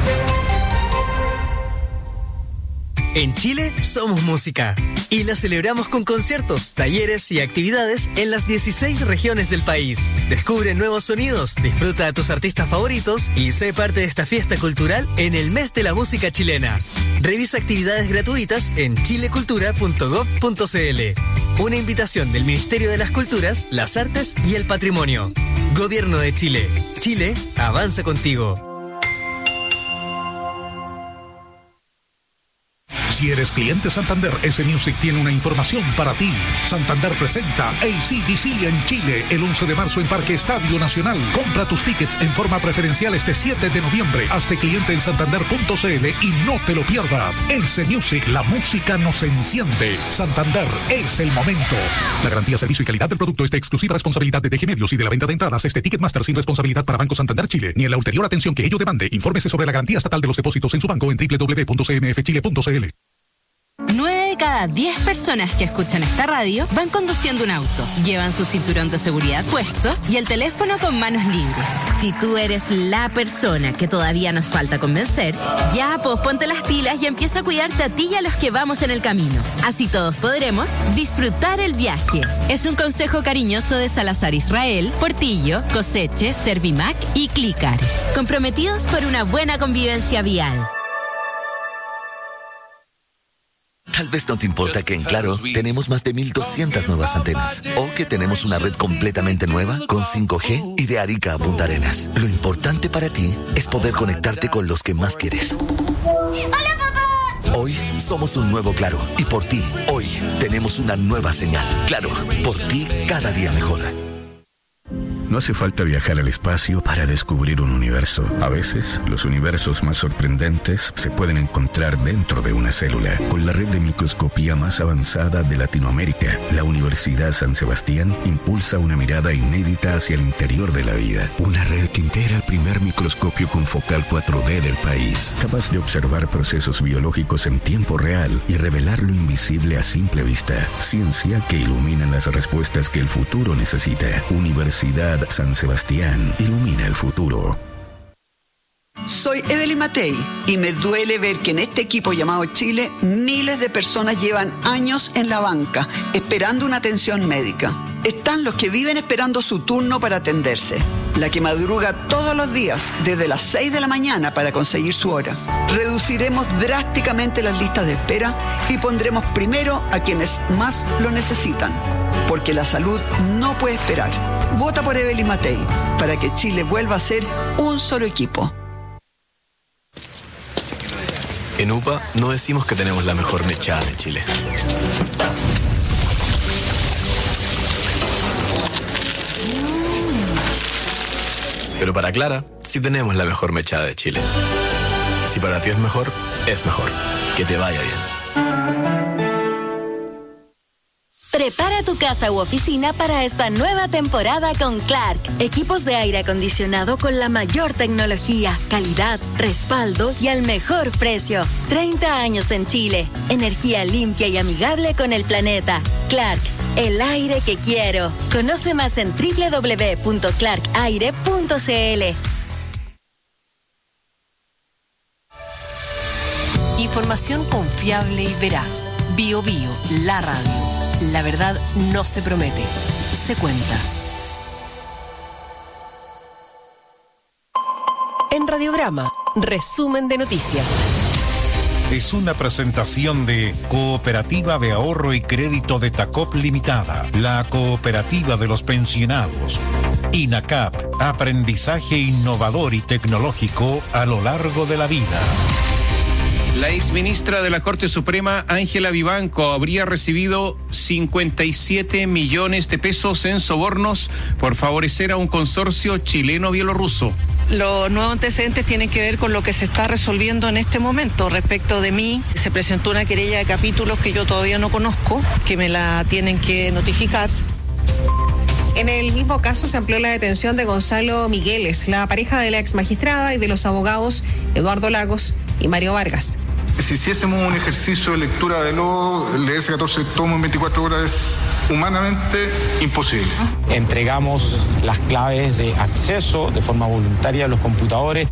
En Chile somos música y la celebramos con conciertos, talleres y actividades en las dieciséis regiones del país. Descubre nuevos sonidos, disfruta a tus artistas favoritos y sé parte de esta fiesta cultural en el mes de la música chilena. Revisa actividades gratuitas en chilecultura punto gob punto c l. Una invitación del Ministerio de las Culturas, las Artes y el Patrimonio. Gobierno de Chile. Chile avanza contigo. Si eres cliente Santander, S Music tiene una información para ti. Santander presenta A C D C en Chile el once de marzo en Parque Estadio Nacional. Compra tus tickets en forma preferencial este siete de noviembre. Hazte cliente en santander punto c l y no te lo pierdas. S Music, la música nos enciende. Santander, es el momento. La garantía, servicio y calidad del producto es de exclusiva responsabilidad de D G Medios y de la venta de entradas es de Ticketmaster sin responsabilidad para Banco Santander Chile, ni en la ulterior atención que ello demande. Infórmese sobre la garantía estatal de los depósitos en su banco en doble u doble u doble u punto c m f chile punto c l. nueve de cada diez personas que escuchan esta radio van conduciendo un auto, llevan su cinturón de seguridad puesto y el teléfono con manos libres. Si tú eres la persona que todavía nos falta convencer, ya pues ponte las pilas y empieza a cuidarte a ti y a los que vamos en el camino. Así todos podremos disfrutar el viaje. Es un consejo cariñoso de Salazar Israel, Portillo, Coseche, Servimac y Clicar. Comprometidos por una buena convivencia vial. Tal vez no te importa que en Claro tenemos más de mil doscientas nuevas antenas o que tenemos una red completamente nueva con cinco G y de Arica a Punta Arenas. Lo importante para ti es poder conectarte con los que más quieres. ¡Hola, papá! Hoy somos un nuevo Claro y por ti, hoy tenemos una nueva señal. Claro, por ti cada día mejor. No hace falta viajar al espacio para descubrir un universo. A veces, los universos más sorprendentes se pueden encontrar dentro de una célula. Con la red de microscopía más avanzada de Latinoamérica, la Universidad San Sebastián impulsa una mirada inédita hacia el interior de la vida. Una red que integra el primer microscopio con focal cuatro D del país, capaz de observar procesos biológicos en tiempo real y revelar lo invisible a simple vista. Ciencia que ilumina las respuestas que el futuro necesita. Universidad San Sebastián, ilumina el futuro. Soy Evelyn Matei y me duele ver que en este equipo llamado Chile miles de personas llevan años en la banca esperando una atención médica. Están los que viven esperando su turno para atenderse, la que madruga todos los días desde las seis de la mañana para conseguir su hora. Reduciremos drásticamente las listas de espera y pondremos primero a quienes más lo necesitan, porque la salud no puede esperar. Vota por Evelyn Matei para que Chile vuelva a ser un solo equipo. En U P A no decimos que tenemos la mejor mechada de Chile. Pero para Clara, sí tenemos la mejor mechada de Chile. Si para ti es mejor, es mejor. Que te vaya bien. Prepara tu casa u oficina para esta nueva temporada con Clark. Equipos de aire acondicionado con la mayor tecnología, calidad, respaldo y al mejor precio. treinta años en Chile. Energía limpia y amigable con el planeta. Clark, el aire que quiero. Conoce más en doble u doble u doble u punto clark aire punto c l. Información confiable y veraz. Bio Bio, la radio. La verdad no se promete, se cuenta. En Radiograma, resumen de noticias. Es una presentación de Cooperativa de Ahorro y Crédito de Tacop Limitada, la cooperativa de los pensionados. INACAP, aprendizaje innovador y tecnológico a lo largo de la vida. La exministra de la Corte Suprema, Ángela Vivanco, habría recibido cincuenta y siete millones de pesos en sobornos por favorecer a un consorcio chileno-bielorruso. Los nuevos antecedentes tienen que ver con lo que se está resolviendo en este momento. Respecto de mí, se presentó una querella de capítulos que yo todavía no conozco, que me la tienen que notificar. En el mismo caso se amplió la detención de Gonzalo Migueles, la pareja de la ex magistrada, y de los abogados Eduardo Lagos y Mario Vargas. Si hiciésemos un ejercicio de lectura de lo, leerse catorce tomos en veinticuatro horas es humanamente imposible. Entregamos las claves de acceso de forma voluntaria a los computadores.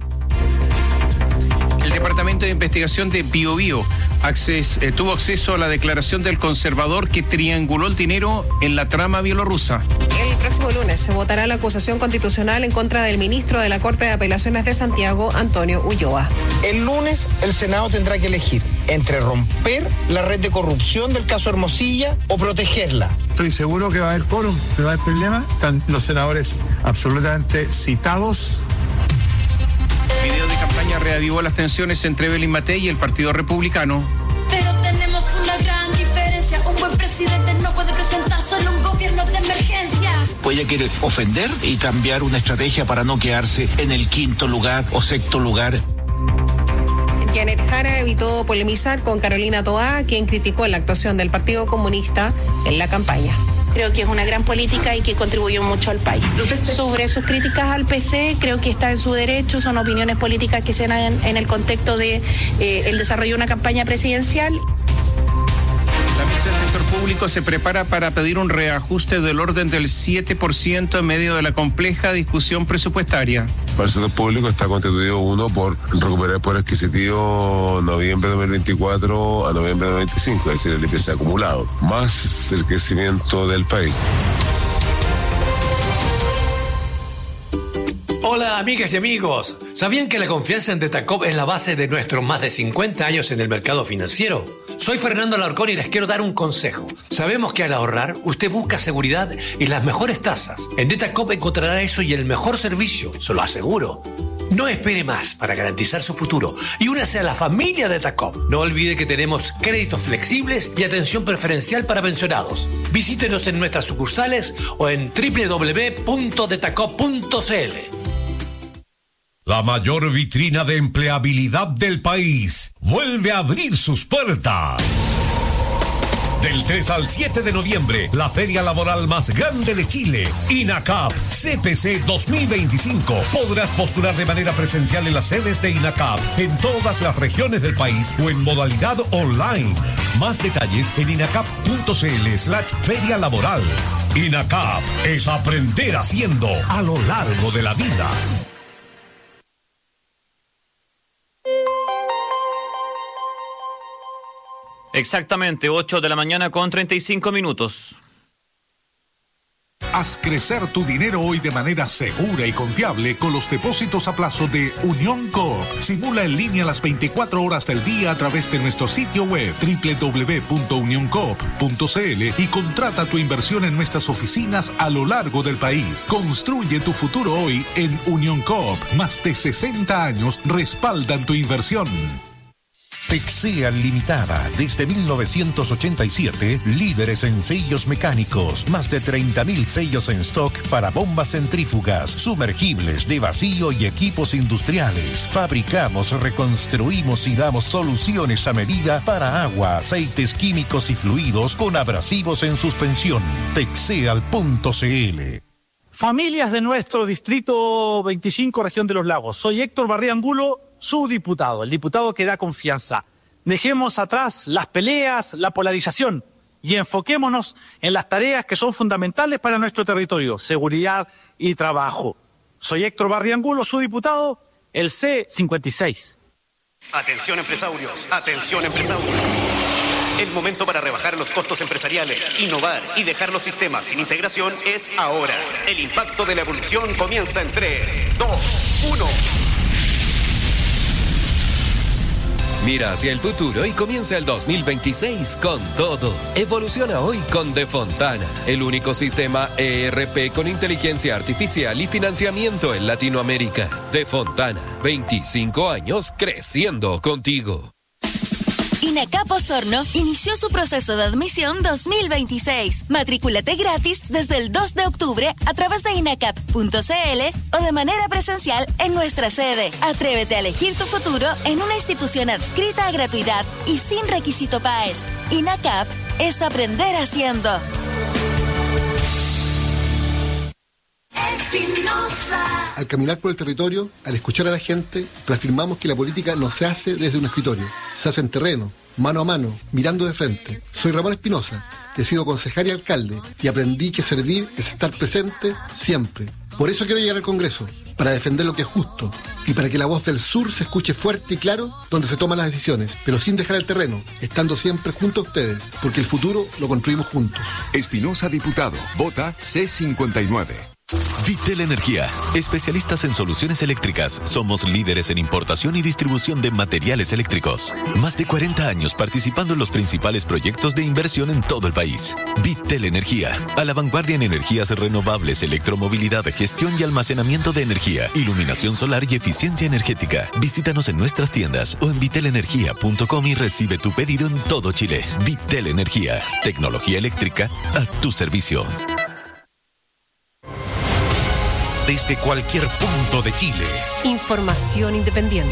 El Departamento de Investigación de Bio Bio acces, eh, tuvo acceso a la declaración del conservador que trianguló el dinero en la trama bielorrusa. El próximo lunes se votará la acusación constitucional en contra del ministro de la Corte de Apelaciones de Santiago, Antonio Ulloa. El lunes el Senado tendrá que elegir entre romper la red de corrupción del caso Hermosilla o protegerla. Estoy seguro que va a haber quórum, que va a haber problema. Están los senadores absolutamente citados. El video de campaña reavivó las tensiones entre Evelyn Matei y el Partido Republicano. Pero te emergencia. Pues ella quiere ofender y cambiar una estrategia para no quedarse en el quinto lugar o sexto lugar. Janet Jara evitó polemizar con Carolina Toá, quien criticó la actuación del Partido Comunista en la campaña. Creo que es una gran política y que contribuyó mucho al país. Sobre sus críticas al P C, creo que está en su derecho, son opiniones políticas que se dan en, en el contexto de eh, el desarrollo de una campaña presidencial. La mesa del sector público se prepara para pedir un reajuste del orden del siete por ciento en medio de la compleja discusión presupuestaria. Para el sector público está constituido uno por recuperar el poder adquisitivo noviembre de dos mil veinticuatro a noviembre de dos mil veinticinco, es decir, el I P C acumulado, más el crecimiento del país. Hola amigas y amigos, ¿sabían que la confianza en Detacop es la base de nuestros más de cincuenta años en el mercado financiero? Soy Fernando Alarcón y les quiero dar un consejo. Sabemos que al ahorrar usted busca seguridad y las mejores tasas. En Detacop encontrará eso y el mejor servicio, se lo aseguro. No espere más para garantizar su futuro y únase a la familia Detacop. No olvide que tenemos créditos flexibles y atención preferencial para pensionados. Visítenos en nuestras sucursales o en doble u doble u doble u punto detacop punto c l. La mayor vitrina de empleabilidad del país vuelve a abrir sus puertas. Del tres al siete de noviembre, la feria laboral más grande de Chile, INACAP C P C dos mil veinticinco. Podrás postular de manera presencial en las sedes de INACAP en todas las regiones del país o en modalidad online. Más detalles en inacap.cl slash feria laboral. INACAP es aprender haciendo a lo largo de la vida. Exactamente, ocho de la mañana con treinta y cinco minutos. Haz crecer tu dinero hoy de manera segura y confiable con los depósitos a plazo de Unión Coop. Simula en línea las veinticuatro horas del día a través de nuestro sitio web doble u doble u doble u punto unión coop punto c l y contrata tu inversión en nuestras oficinas a lo largo del país. Construye tu futuro hoy en Unión Coop. Más de sesenta años respaldan tu inversión. Texea Limitada, desde mil novecientos ochenta y siete, líderes en sellos mecánicos, más de treinta mil sellos en stock para bombas centrífugas, sumergibles de vacío y equipos industriales. Fabricamos, reconstruimos y damos soluciones a medida para agua, aceites químicos y fluidos con abrasivos en suspensión. Texeal punto c l. Familias de nuestro distrito veinticinco, región de los lagos. Soy Héctor Barría Angulo, su diputado, el diputado que da confianza. Dejemos atrás las peleas, la polarización y enfoquémonos en las tareas que son fundamentales para nuestro territorio, seguridad y trabajo. Soy Héctor Barría Angulo, su diputado, el C cincuenta y seis. Atención empresarios, atención empresarios. El momento para rebajar los costos empresariales, innovar y dejar los sistemas sin integración es ahora. El impacto de la evolución comienza en tres, dos, uno. Mira hacia el futuro y comienza el dos mil veintiséis con todo. Evoluciona hoy con De Fontana, el único sistema E R P con inteligencia artificial y financiamiento en Latinoamérica. De Fontana, veinticinco años creciendo contigo. INACAP Osorno inició su proceso de admisión dos mil veintiséis. Matrículate gratis desde el dos de octubre a través de inacap punto c l o de manera presencial en nuestra sede. Atrévete a elegir tu futuro en una institución adscrita a gratuidad y sin requisito P A E S. INACAP es aprender haciendo. Espinosa. Al caminar por el territorio, al escuchar a la gente, reafirmamos que la política no se hace desde un escritorio, se hace en terreno, mano a mano, mirando de frente. Soy Ramón Espinosa, he sido concejal y alcalde, y aprendí que servir es estar presente siempre. Por eso quiero llegar al Congreso, para defender lo que es justo, y para que la voz del sur se escuche fuerte y claro donde se toman las decisiones, pero sin dejar el terreno, estando siempre junto a ustedes, porque el futuro lo construimos juntos. Espinosa diputado, vota C cincuenta y nueve. Vitel Energía, especialistas en soluciones eléctricas. Somos líderes en importación y distribución de materiales eléctricos. Más de cuarenta años participando en los principales proyectos de inversión en todo el país. Vitel Energía, a la vanguardia en energías renovables, electromovilidad, gestión y almacenamiento de energía, iluminación solar y eficiencia energética. Visítanos en nuestras tiendas o en vitel energía punto com y recibe tu pedido en todo Chile. Vitel Energía, tecnología eléctrica a tu servicio. desde cualquier punto de Chile. Información independiente.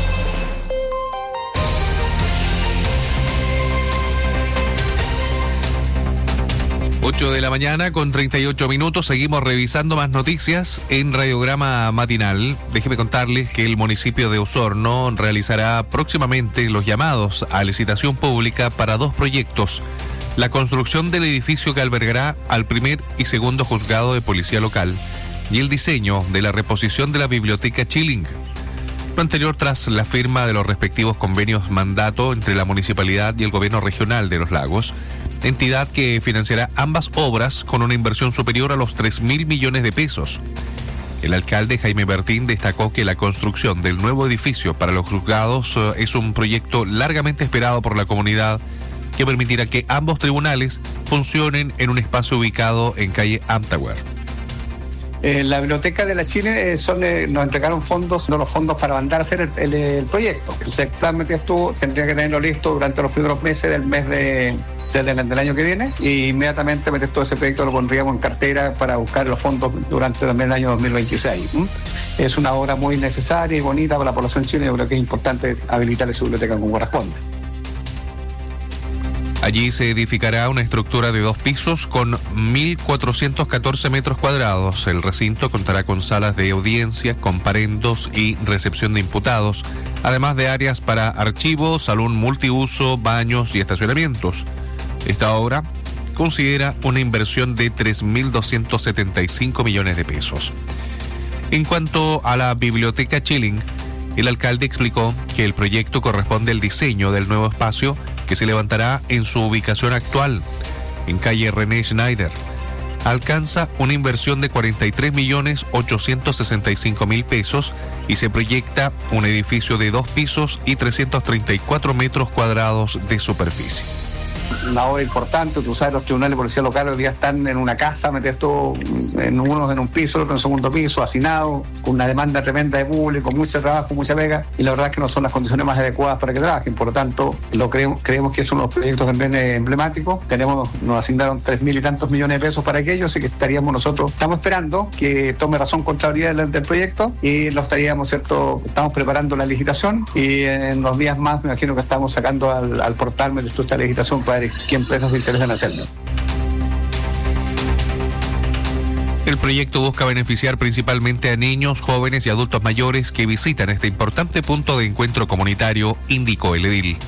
ocho de la mañana con treinta y ocho minutos. Seguimos revisando más noticias en Radiograma Matinal. Déjeme contarles que el municipio de Osorno realizará próximamente los llamados a licitación pública para dos proyectos: la construcción del edificio que albergará al primer y segundo juzgado de policía local y el diseño de la reposición de la biblioteca Chilling. Lo anterior tras la firma de los respectivos convenios mandato entre la municipalidad y el gobierno regional de Los Lagos, entidad que financiará ambas obras con una inversión superior a los tres mil millones de pesos. El alcalde Jaime Bertín destacó que la construcción del nuevo edificio para los juzgados es un proyecto largamente esperado por la comunidad que permitirá que ambos tribunales funcionen en un espacio ubicado en calle Amtower. Eh, la Biblioteca de la Chile eh, son, eh, nos entregaron fondos, no los fondos para mandar a hacer el, el, el proyecto. El plan que estuvo tendría que tenerlo listo durante los primeros meses del mes de, del, del año que viene, y inmediatamente meter todo ese proyecto lo pondríamos en cartera para buscar los fondos durante también el año dos mil veintiséis. ¿Mm? Es una obra muy necesaria y bonita para la población chilena. Yo creo que es importante habilitar esa biblioteca como corresponde. Allí se edificará una estructura de dos pisos con mil cuatrocientos catorce metros cuadrados. El recinto contará con salas de audiencia, comparendos y recepción de imputados, además de áreas para archivos, salón multiuso, baños y estacionamientos. Esta obra considera una inversión de tres mil doscientos setenta y cinco millones de pesos. En cuanto a la biblioteca Chilling, el alcalde explicó que el proyecto corresponde al diseño del nuevo espacio que se levantará en su ubicación actual, en calle René Schneider. Alcanza una inversión de cuarenta y tres millones ochocientos sesenta y cinco mil pesos y se proyecta un edificio de dos pisos y trescientos treinta y cuatro metros cuadrados de superficie. Una obra importante. Tú sabes, los tribunales de policía local hoy día están en una casa, meter todo en unos en un piso, otros en un segundo piso, hacinado, con una demanda tremenda de público, mucho trabajo, mucha pega, y la verdad es que no son las condiciones más adecuadas para que trabajen. Por lo tanto, lo creemos, creemos que es uno de los proyectos también emblemáticos. Tenemos, nos asignaron tres mil y tantos millones de pesos para aquello, así que estaríamos nosotros, estamos esperando que tome razón Contraloría del, del proyecto y lo estaríamos, ¿cierto? Estamos preparando la licitación y en los días más me imagino que estamos sacando al, al portal de esta licitación para ver qué empresas se interesan en hacerlo. El proyecto busca beneficiar principalmente a niños, jóvenes y adultos mayores que visitan este importante punto de encuentro comunitario, indicó el edil.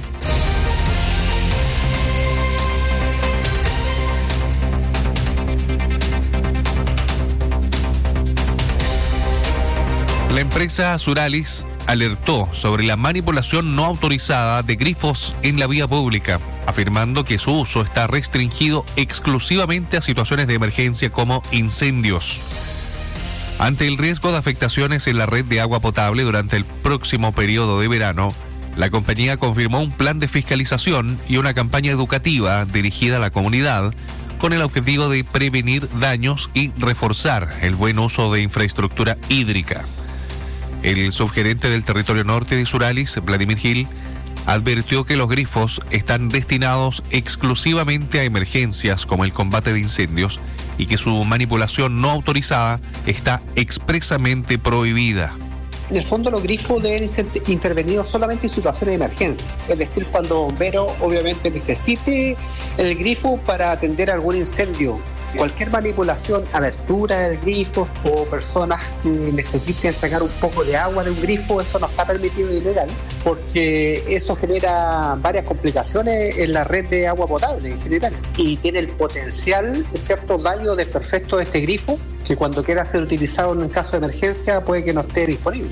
La empresa Suralis alertó sobre la manipulación no autorizada de grifos en la vía pública, afirmando que su uso está restringido exclusivamente a situaciones de emergencia como incendios. Ante el riesgo de afectaciones en la red de agua potable durante el próximo periodo de verano, la compañía confirmó un plan de fiscalización y una campaña educativa dirigida a la comunidad con el objetivo de prevenir daños y reforzar el buen uso de infraestructura hídrica. El subgerente del territorio norte de Suralis, Vladimir Gil, advirtió que los grifos están destinados exclusivamente a emergencias como el combate de incendios y que su manipulación no autorizada está expresamente prohibida. En el fondo los grifos deben ser intervenidos solamente en situaciones de emergencia, es decir, cuando bombero obviamente necesite el grifo para atender algún incendio. Cualquier manipulación, abertura del grifo o personas que necesiten sacar un poco de agua de un grifo, eso no está permitido y legal, porque eso genera varias complicaciones en la red de agua potable en general y tiene el potencial de ciertos daños desperfectos de este grifo que cuando quiera ser utilizado en un caso de emergencia puede que no esté disponible.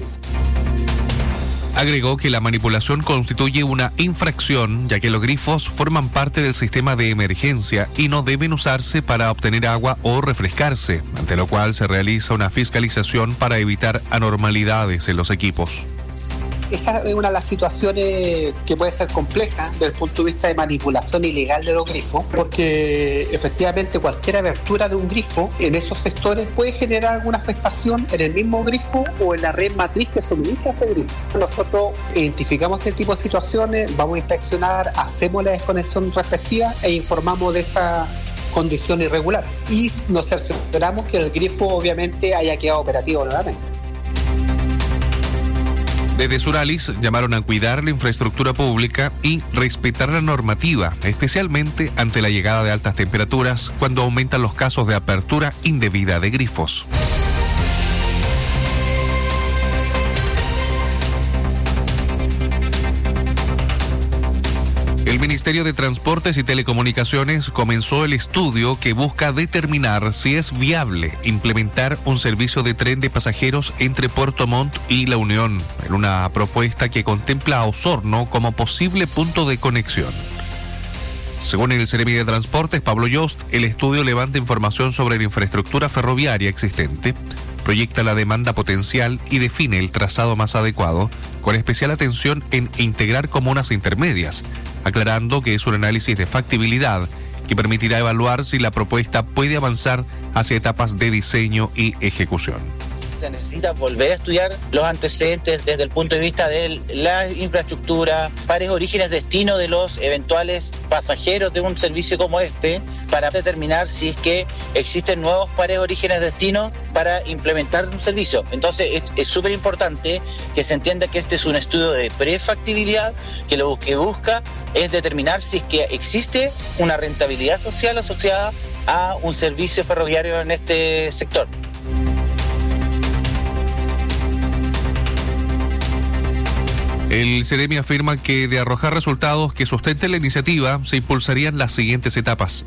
Agregó que la manipulación constituye una infracción, ya que los grifos forman parte del sistema de emergencia y no deben usarse para obtener agua o refrescarse, ante lo cual se realiza una fiscalización para evitar anormalidades en los equipos. Esta es una de las situaciones que puede ser compleja desde el punto de vista de manipulación ilegal de los grifos, porque efectivamente cualquier abertura de un grifo en esos sectores puede generar alguna afectación en el mismo grifo o en la red matriz que suministra ese grifo. Nosotros identificamos este tipo de situaciones, vamos a inspeccionar, hacemos la desconexión respectiva e informamos de esa condición irregular. Y nos cercioramos que el grifo obviamente haya quedado operativo nuevamente. Desde Suralis llamaron a cuidar la infraestructura pública y respetar la normativa, especialmente ante la llegada de altas temperaturas cuando aumentan los casos de apertura indebida de grifos. El Ministerio de Transportes y Telecomunicaciones comenzó el estudio que busca determinar si es viable implementar un servicio de tren de pasajeros entre Puerto Montt y La Unión, en una propuesta que contempla a Osorno como posible punto de conexión. Según el Ceremi de Transportes, Pablo Yost, el estudio levanta información sobre la infraestructura ferroviaria existente, proyecta la demanda potencial y define el trazado más adecuado, con especial atención en integrar comunas intermedias, aclarando que es un análisis de factibilidad que permitirá evaluar si la propuesta puede avanzar hacia etapas de diseño y ejecución. Se necesita volver a estudiar los antecedentes desde el punto de vista de la infraestructura, pares, orígenes, destino de los eventuales pasajeros de un servicio como este, para determinar si es que existen nuevos pares, orígenes, destinos para implementar un servicio. Entonces es súper importante que se entienda que este es un estudio de prefactibilidad, que lo que busca es determinar si es que existe una rentabilidad social asociada a un servicio ferroviario en este sector. El Ceremi afirma que de arrojar resultados que sustenten la iniciativa, se impulsarían las siguientes etapas.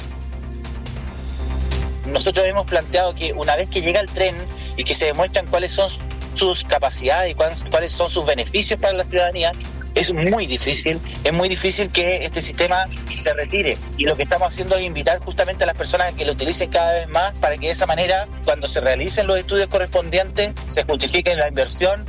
Nosotros hemos planteado que una vez que llega el tren y que se demuestran cuáles son sus capacidades y cuáles son sus beneficios para la ciudadanía, es muy difícil, es muy difícil que este sistema se retire. Y lo que estamos haciendo es invitar justamente a las personas a que lo utilicen cada vez más para que de esa manera, cuando se realicen los estudios correspondientes, se justifique la inversión.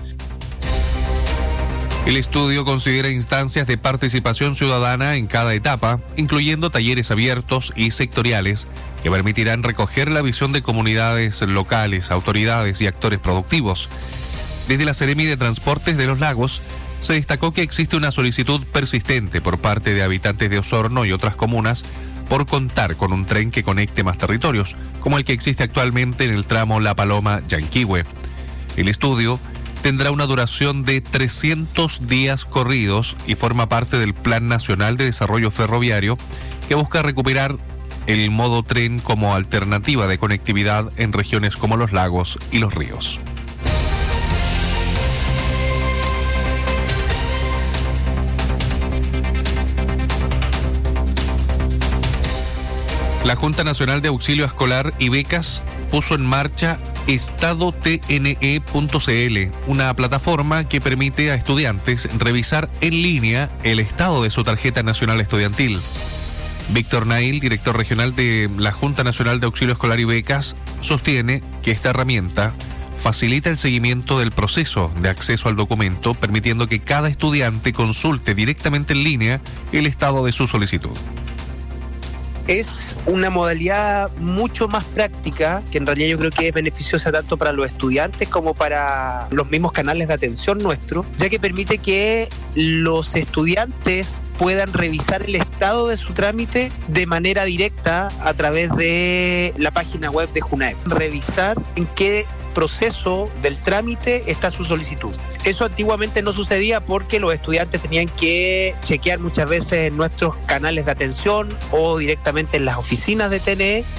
El estudio considera instancias de participación ciudadana en cada etapa, incluyendo talleres abiertos y sectoriales que permitirán recoger la visión de comunidades locales, autoridades y actores productivos. Desde la Ceremi de Transportes de los Lagos, se destacó que existe una solicitud persistente por parte de habitantes de Osorno y otras comunas por contar con un tren que conecte más territorios, como el que existe actualmente en el tramo La Paloma-Yanquihue. El estudio tendrá una duración de trescientos días corridos y forma parte del Plan Nacional de Desarrollo Ferroviario, que busca recuperar el modo tren como alternativa de conectividad en regiones como los lagos y los ríos. La Junta Nacional de Auxilio Escolar y Becas puso en marcha estado t n e punto c l, una plataforma que permite a estudiantes revisar en línea el estado de su tarjeta nacional estudiantil. Víctor Nail, director regional de la Junta Nacional de Auxilio Escolar y Becas, sostiene que esta herramienta facilita el seguimiento del proceso de acceso al documento, permitiendo que cada estudiante consulte directamente en línea el estado de su solicitud. Es una modalidad mucho más práctica, que en realidad yo creo que es beneficiosa tanto para los estudiantes como para los mismos canales de atención nuestros, ya que permite que los estudiantes puedan revisar el estado de su trámite de manera directa a través de la página web de JUNAEP. Revisar en qué proceso del trámite está su solicitud. Eso antiguamente no sucedía porque los estudiantes tenían que chequear muchas veces en nuestros canales de atención o directamente en las oficinas de T N E.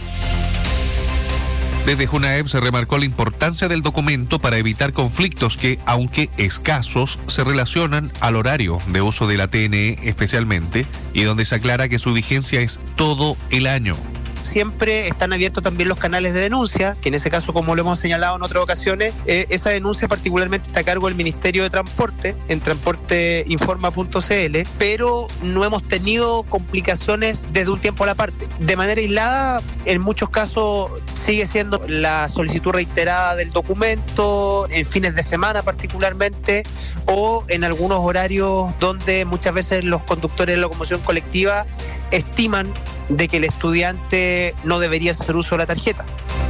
Desde JUNAEP se remarcó la importancia del documento para evitar conflictos que, aunque escasos, se relacionan al horario de uso de la T N E especialmente, y donde se aclara que su vigencia es todo el año. Siempre están abiertos también los canales de denuncia, que en ese caso, como lo hemos señalado en otras ocasiones, eh, esa denuncia particularmente está a cargo del Ministerio de Transporte, en transporteinforma punto c l, pero no hemos tenido complicaciones desde un tiempo a la parte. De manera aislada, en muchos casos sigue siendo la solicitud reiterada del documento, en fines de semana particularmente, o en algunos horarios donde muchas veces los conductores de locomoción colectiva estiman de que el estudiante no debería hacer uso de la tarjeta.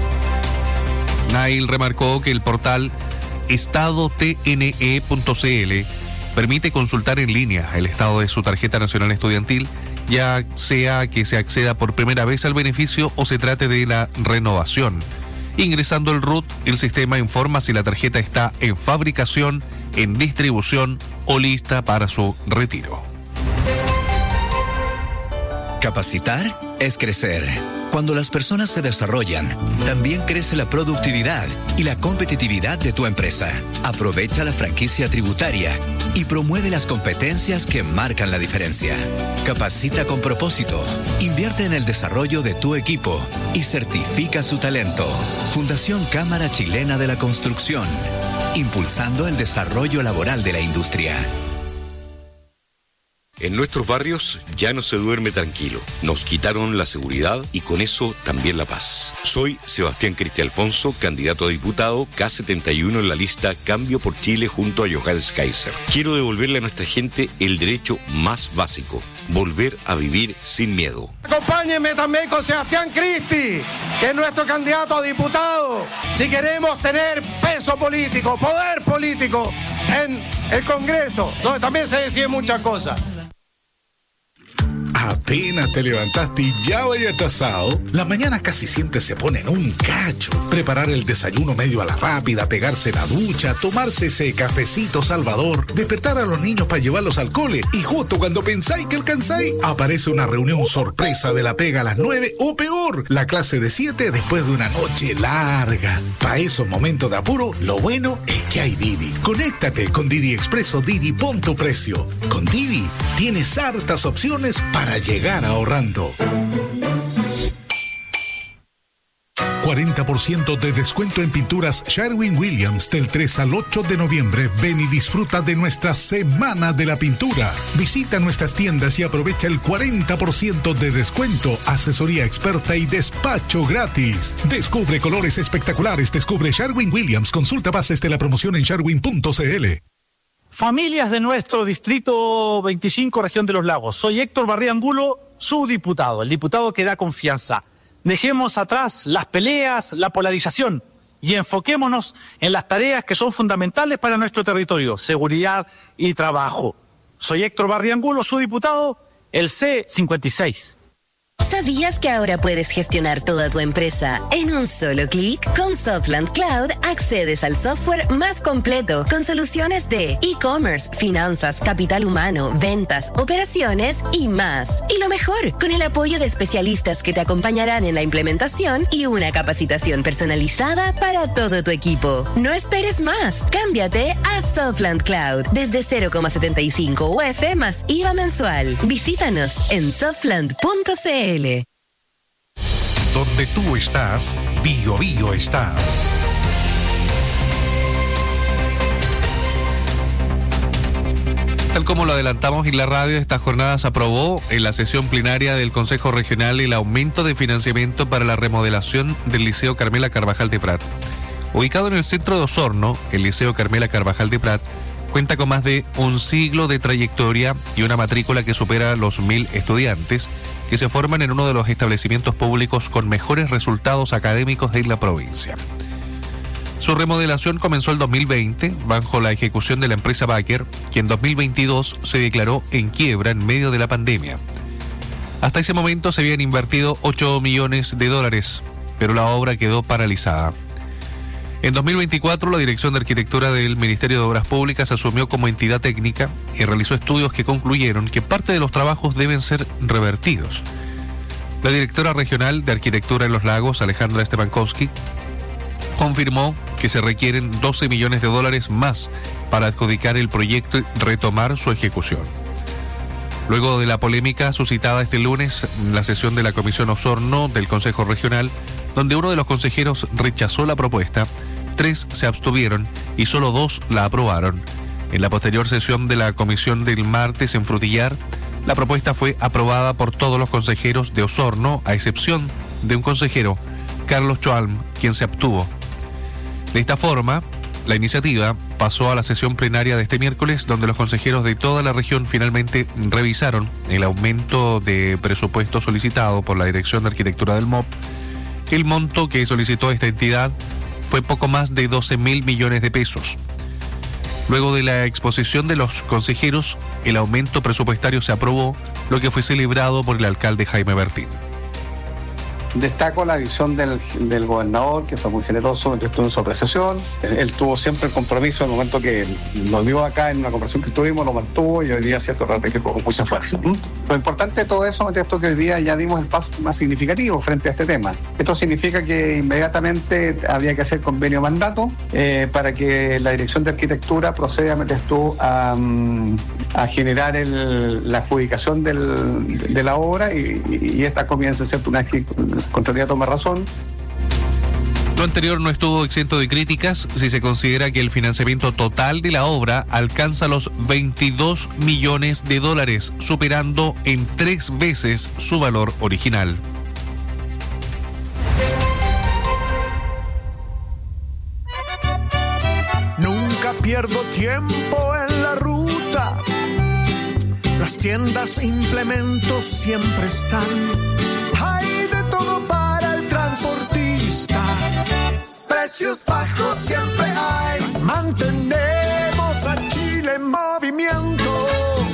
Nail remarcó que el portal estado t n e punto c l permite consultar en línea el estado de su tarjeta nacional estudiantil, ya sea que se acceda por primera vez al beneficio o se trate de la renovación. Ingresando el R U T, el sistema informa si la tarjeta está en fabricación, en distribución o lista para su retiro. Capacitar es crecer. Cuando las personas se desarrollan, también crece la productividad y la competitividad de tu empresa. Aprovecha la franquicia tributaria y promueve las competencias que marcan la diferencia. Capacita con propósito, invierte en el desarrollo de tu equipo y certifica su talento. Fundación Cámara Chilena de la Construcción, impulsando el desarrollo laboral de la industria. En nuestros barrios ya no se duerme tranquilo. Nos quitaron la seguridad y con eso también la paz. Soy Sebastián Cristi Alfonso, candidato a diputado K setenta y uno en la lista Cambio por Chile junto a Johannes Kaiser. Quiero devolverle a nuestra gente el derecho más básico: volver a vivir sin miedo. Acompáñenme también con Sebastián Cristi, que es nuestro candidato a diputado. Si queremos tener peso político, poder político en el Congreso, donde también se deciden muchas cosas. Apenas te levantaste y ya vaya atrasado. Las mañanas casi siempre se ponen un cacho. Preparar el desayuno medio a la rápida, pegarse la ducha, tomarse ese cafecito salvador, despertar a los niños para llevarlos al cole y justo cuando pensáis que alcanzáis, aparece una reunión sorpresa de la pega a las nueve o peor, la clase de siete después de una noche larga. Para esos momentos de apuro, lo bueno es que hay Didi. Conéctate con Didi Expreso Didi, pon tu precio. Con Didi tienes hartas opciones para llegar ahorrando. cuarenta por ciento de descuento en pinturas Sherwin-Williams del tres al ocho de noviembre. Ven y disfruta de nuestra Semana de la Pintura. Visita nuestras tiendas y aprovecha el cuarenta por ciento de descuento, asesoría experta y despacho gratis. Descubre colores espectaculares, descubre Sherwin-Williams. Consulta bases de la promoción en sherwin punto c l. Familias de nuestro distrito veinticinco, región de los lagos. Soy Héctor Barría Angulo, su diputado, el diputado que da confianza. Dejemos atrás las peleas, la polarización y enfoquémonos en las tareas que son fundamentales para nuestro territorio, seguridad y trabajo. Soy Héctor Barría Angulo, su diputado, el C cincuenta y seis. ¿Sabías que ahora puedes gestionar toda tu empresa en un solo clic? Con Softland Cloud accedes al software más completo con soluciones de e-commerce, finanzas, capital humano, ventas, operaciones y más. Y lo mejor, con el apoyo de especialistas que te acompañarán en la implementación y una capacitación personalizada para todo tu equipo. No esperes más. Cámbiate a Softland Cloud desde cero coma setenta y cinco U F más I V A mensual. Visítanos en softland punto c l. Donde tú estás, Bio Bio está. Tal como lo adelantamos en la radio, esta jornada se aprobó en la sesión plenaria del Consejo Regional el aumento de financiamiento para la remodelación del Liceo Carmela Carvajal de Prat. Ubicado en el centro de Osorno, el Liceo Carmela Carvajal de Prat cuenta con más de un siglo de trayectoria y una matrícula que supera los mil estudiantes que se forman en uno de los establecimientos públicos con mejores resultados académicos de la provincia. Su remodelación comenzó el dos mil veinte bajo la ejecución de la empresa Baker, que en dos mil veintidós se declaró en quiebra en medio de la pandemia. Hasta ese momento se habían invertido ocho millones de dólares, pero la obra quedó paralizada. En dos mil veinticuatro, la Dirección de Arquitectura del Ministerio de Obras Públicas asumió como entidad técnica y realizó estudios que concluyeron que parte de los trabajos deben ser revertidos. La directora regional de Arquitectura en los Lagos, Alejandra Stepankowski, confirmó que se requieren doce millones de dólares más para adjudicar el proyecto y retomar su ejecución. Luego de la polémica suscitada este lunes en la sesión de la Comisión Osorno del Consejo Regional, donde uno de los consejeros rechazó la propuesta, tres se abstuvieron y solo dos la aprobaron. En la posterior sesión de la comisión del martes en Frutillar, la propuesta fue aprobada por todos los consejeros de Osorno, a excepción de un consejero, Carlos Choalm, quien se abstuvo. De esta forma, la iniciativa pasó a la sesión plenaria de este miércoles, donde los consejeros de toda la región finalmente revisaron el aumento de presupuesto solicitado por la Dirección de Arquitectura del M O P. El monto que solicitó esta entidad fue poco más de doce mil millones de pesos. Luego de la exposición de los consejeros, el aumento presupuestario se aprobó, lo que fue celebrado por el alcalde Jaime Bertín. Destaco la visión del, del gobernador, que fue muy generoso en su apreciación. Él, él tuvo siempre el compromiso, en el momento que lo dio acá en una conversación que tuvimos, lo mantuvo y hoy día, cierto, realmente con mucha fuerza. ¿Mm? Lo importante de todo eso es que hoy día ya dimos el paso más significativo frente a este tema. Esto significa que inmediatamente había que hacer convenio mandato eh, para que la Dirección de Arquitectura proceda tú, a, a generar el, la adjudicación del, de la obra y, y esta comienza a ser una Contraria toma razón. Lo anterior no estuvo exento de críticas si se considera que el financiamiento total de la obra alcanza los veintidós millones de dólares, superando en tres veces su valor original. Nunca pierdo tiempo en la ruta. Las tiendas e implementos siempre están. Hay de todo para el transportista. Precios bajos siempre hay. Mantenemos a Chile en movimiento.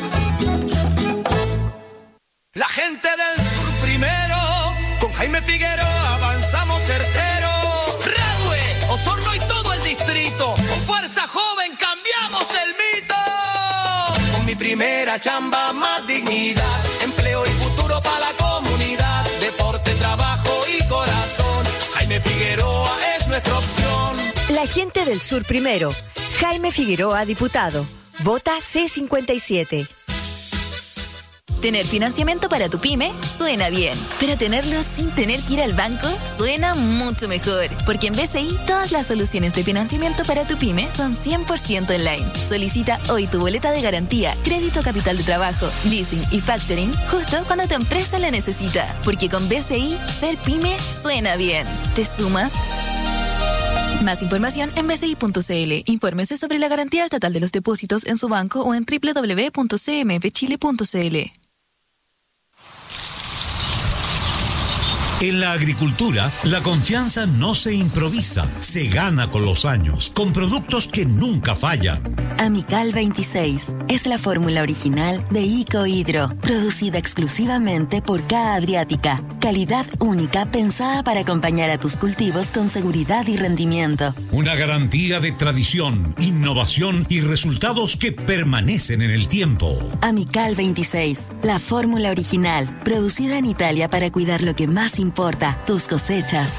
La gente del sur primero. Con Jaime Figueroa avanzamos certero. Radue, Osorno y todo el distrito. Con fuerza joven cambiamos el mito. Con mi primera chamba más dignidad. Empleo y futuro para la comunidad. Deporte, trabajo y corazón. Jaime Figueroa es nuestra opción. La gente del sur primero. Jaime Figueroa, diputado. Vota C cincuenta y siete. Tener financiamiento para tu pyme suena bien, pero tenerlo sin tener que ir al banco suena mucho mejor, porque en B C I todas las soluciones de financiamiento para tu pyme son cien por ciento online. Solicita hoy tu boleta de garantía, crédito capital de trabajo, leasing y factoring justo cuando tu empresa la necesita, porque con B C I ser pyme suena bien. ¿Te sumas? Más información en b c i punto c l. Infórmese sobre la garantía estatal de los depósitos en su banco o en doble u doble u doble u punto c m f chile punto c l. En la agricultura, la confianza no se improvisa, se gana con los años, con productos que nunca fallan. Amical veintiséis es la fórmula original de Icohidro, producida exclusivamente por K Adriática. Calidad única pensada para acompañar a tus cultivos con seguridad y rendimiento. Una garantía de tradición, innovación y resultados que permanecen en el tiempo. Amical veintiséis, la fórmula original, producida en Italia para cuidar lo que más importa. importa, tus cosechas.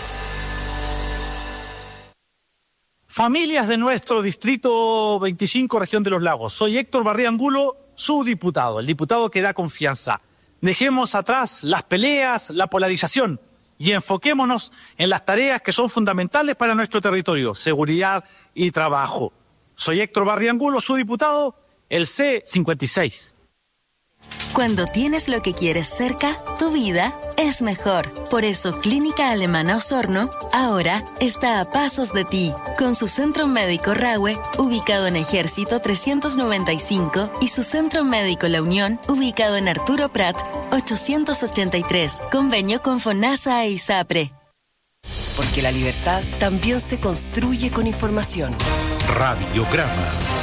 Familias de nuestro distrito veinticinco, región de los lagos. Soy Héctor Barría Angulo, su diputado, el diputado que da confianza. Dejemos atrás las peleas, la polarización y enfoquémonos en las tareas que son fundamentales para nuestro territorio, seguridad y trabajo. Soy Héctor Barría Angulo, su diputado, el C cincuenta y seis. Cuando tienes lo que quieres cerca, tu vida es mejor. Por eso Clínica Alemana Osorno ahora está a pasos de ti, con su centro médico Rahue, ubicado en Ejército trescientos noventa y cinco, y su centro médico La Unión, ubicado en Arturo Prat ochocientos ochenta y tres, convenio con FONASA e ISAPRE. Porque la libertad también se construye con información. Radiograma.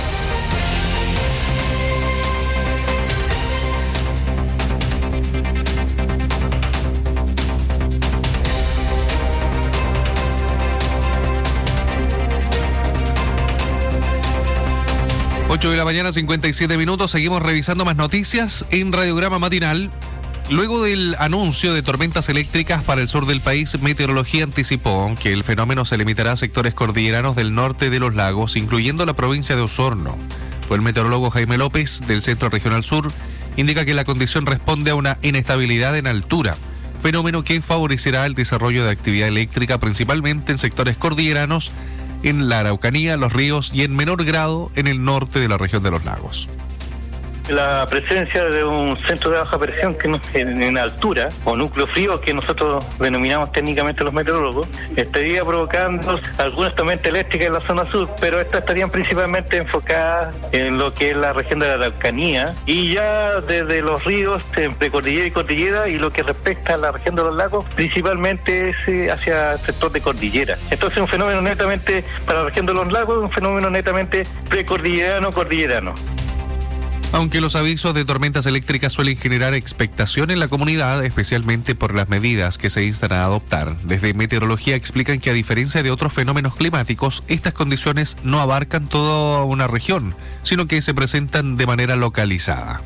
ocho de la mañana, cincuenta y siete minutos. Seguimos revisando más noticias en Radiograma Matinal. Luego del anuncio de tormentas eléctricas para el sur del país, Meteorología anticipó que el fenómeno se limitará a sectores cordilleranos del norte de los lagos, incluyendo la provincia de Osorno. El meteorólogo Jaime López, del Centro Regional Sur, indica que la condición responde a una inestabilidad en altura, fenómeno que favorecerá el desarrollo de actividad eléctrica principalmente en sectores cordilleranos, en la Araucanía, los ríos y en menor grado en el norte de la región de los lagos. La presencia de un centro de baja presión que no, en, en altura, o núcleo frío, que nosotros denominamos técnicamente los meteorólogos, estaría provocando algunas tormentas eléctricas en la zona sur, pero estas estarían principalmente enfocadas en lo que es la región de la Araucanía, y ya desde los ríos entre cordillera y cordillera, y lo que respecta a la región de los lagos, principalmente es eh, hacia el sector de cordillera. Entonces un fenómeno netamente, para la región de los lagos, un fenómeno netamente precordillerano, cordillerano. Aunque los avisos de tormentas eléctricas suelen generar expectación en la comunidad, especialmente por las medidas que se instan a adoptar, desde meteorología explican que a diferencia de otros fenómenos climáticos, estas condiciones no abarcan toda una región, sino que se presentan de manera localizada.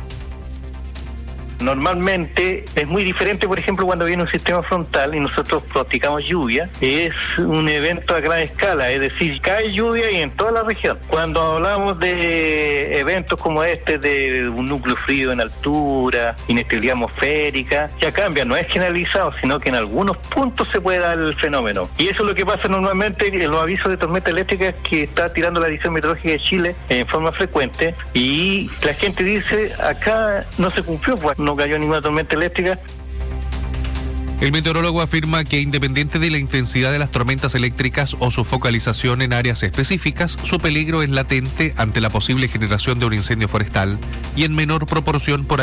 Normalmente es muy diferente, por ejemplo, cuando viene un sistema frontal y nosotros practicamos lluvia, es un evento a gran escala, es decir, cae lluvia y en toda la región. Cuando hablamos de eventos como este, de un núcleo frío en altura, inestabilidad atmosférica, ya cambia, no es generalizado, sino que en algunos puntos se puede dar el fenómeno. Y eso es lo que pasa normalmente en los avisos de tormenta eléctrica que está tirando la Dirección Meteorológica de Chile en forma frecuente, y la gente dice, acá no se cumplió, pues no cayó ninguna tormenta eléctrica. El meteorólogo afirma que independiente de la intensidad de las tormentas eléctricas o su focalización en áreas específicas, su peligro es latente ante la posible generación de un incendio forestal y en menor proporción por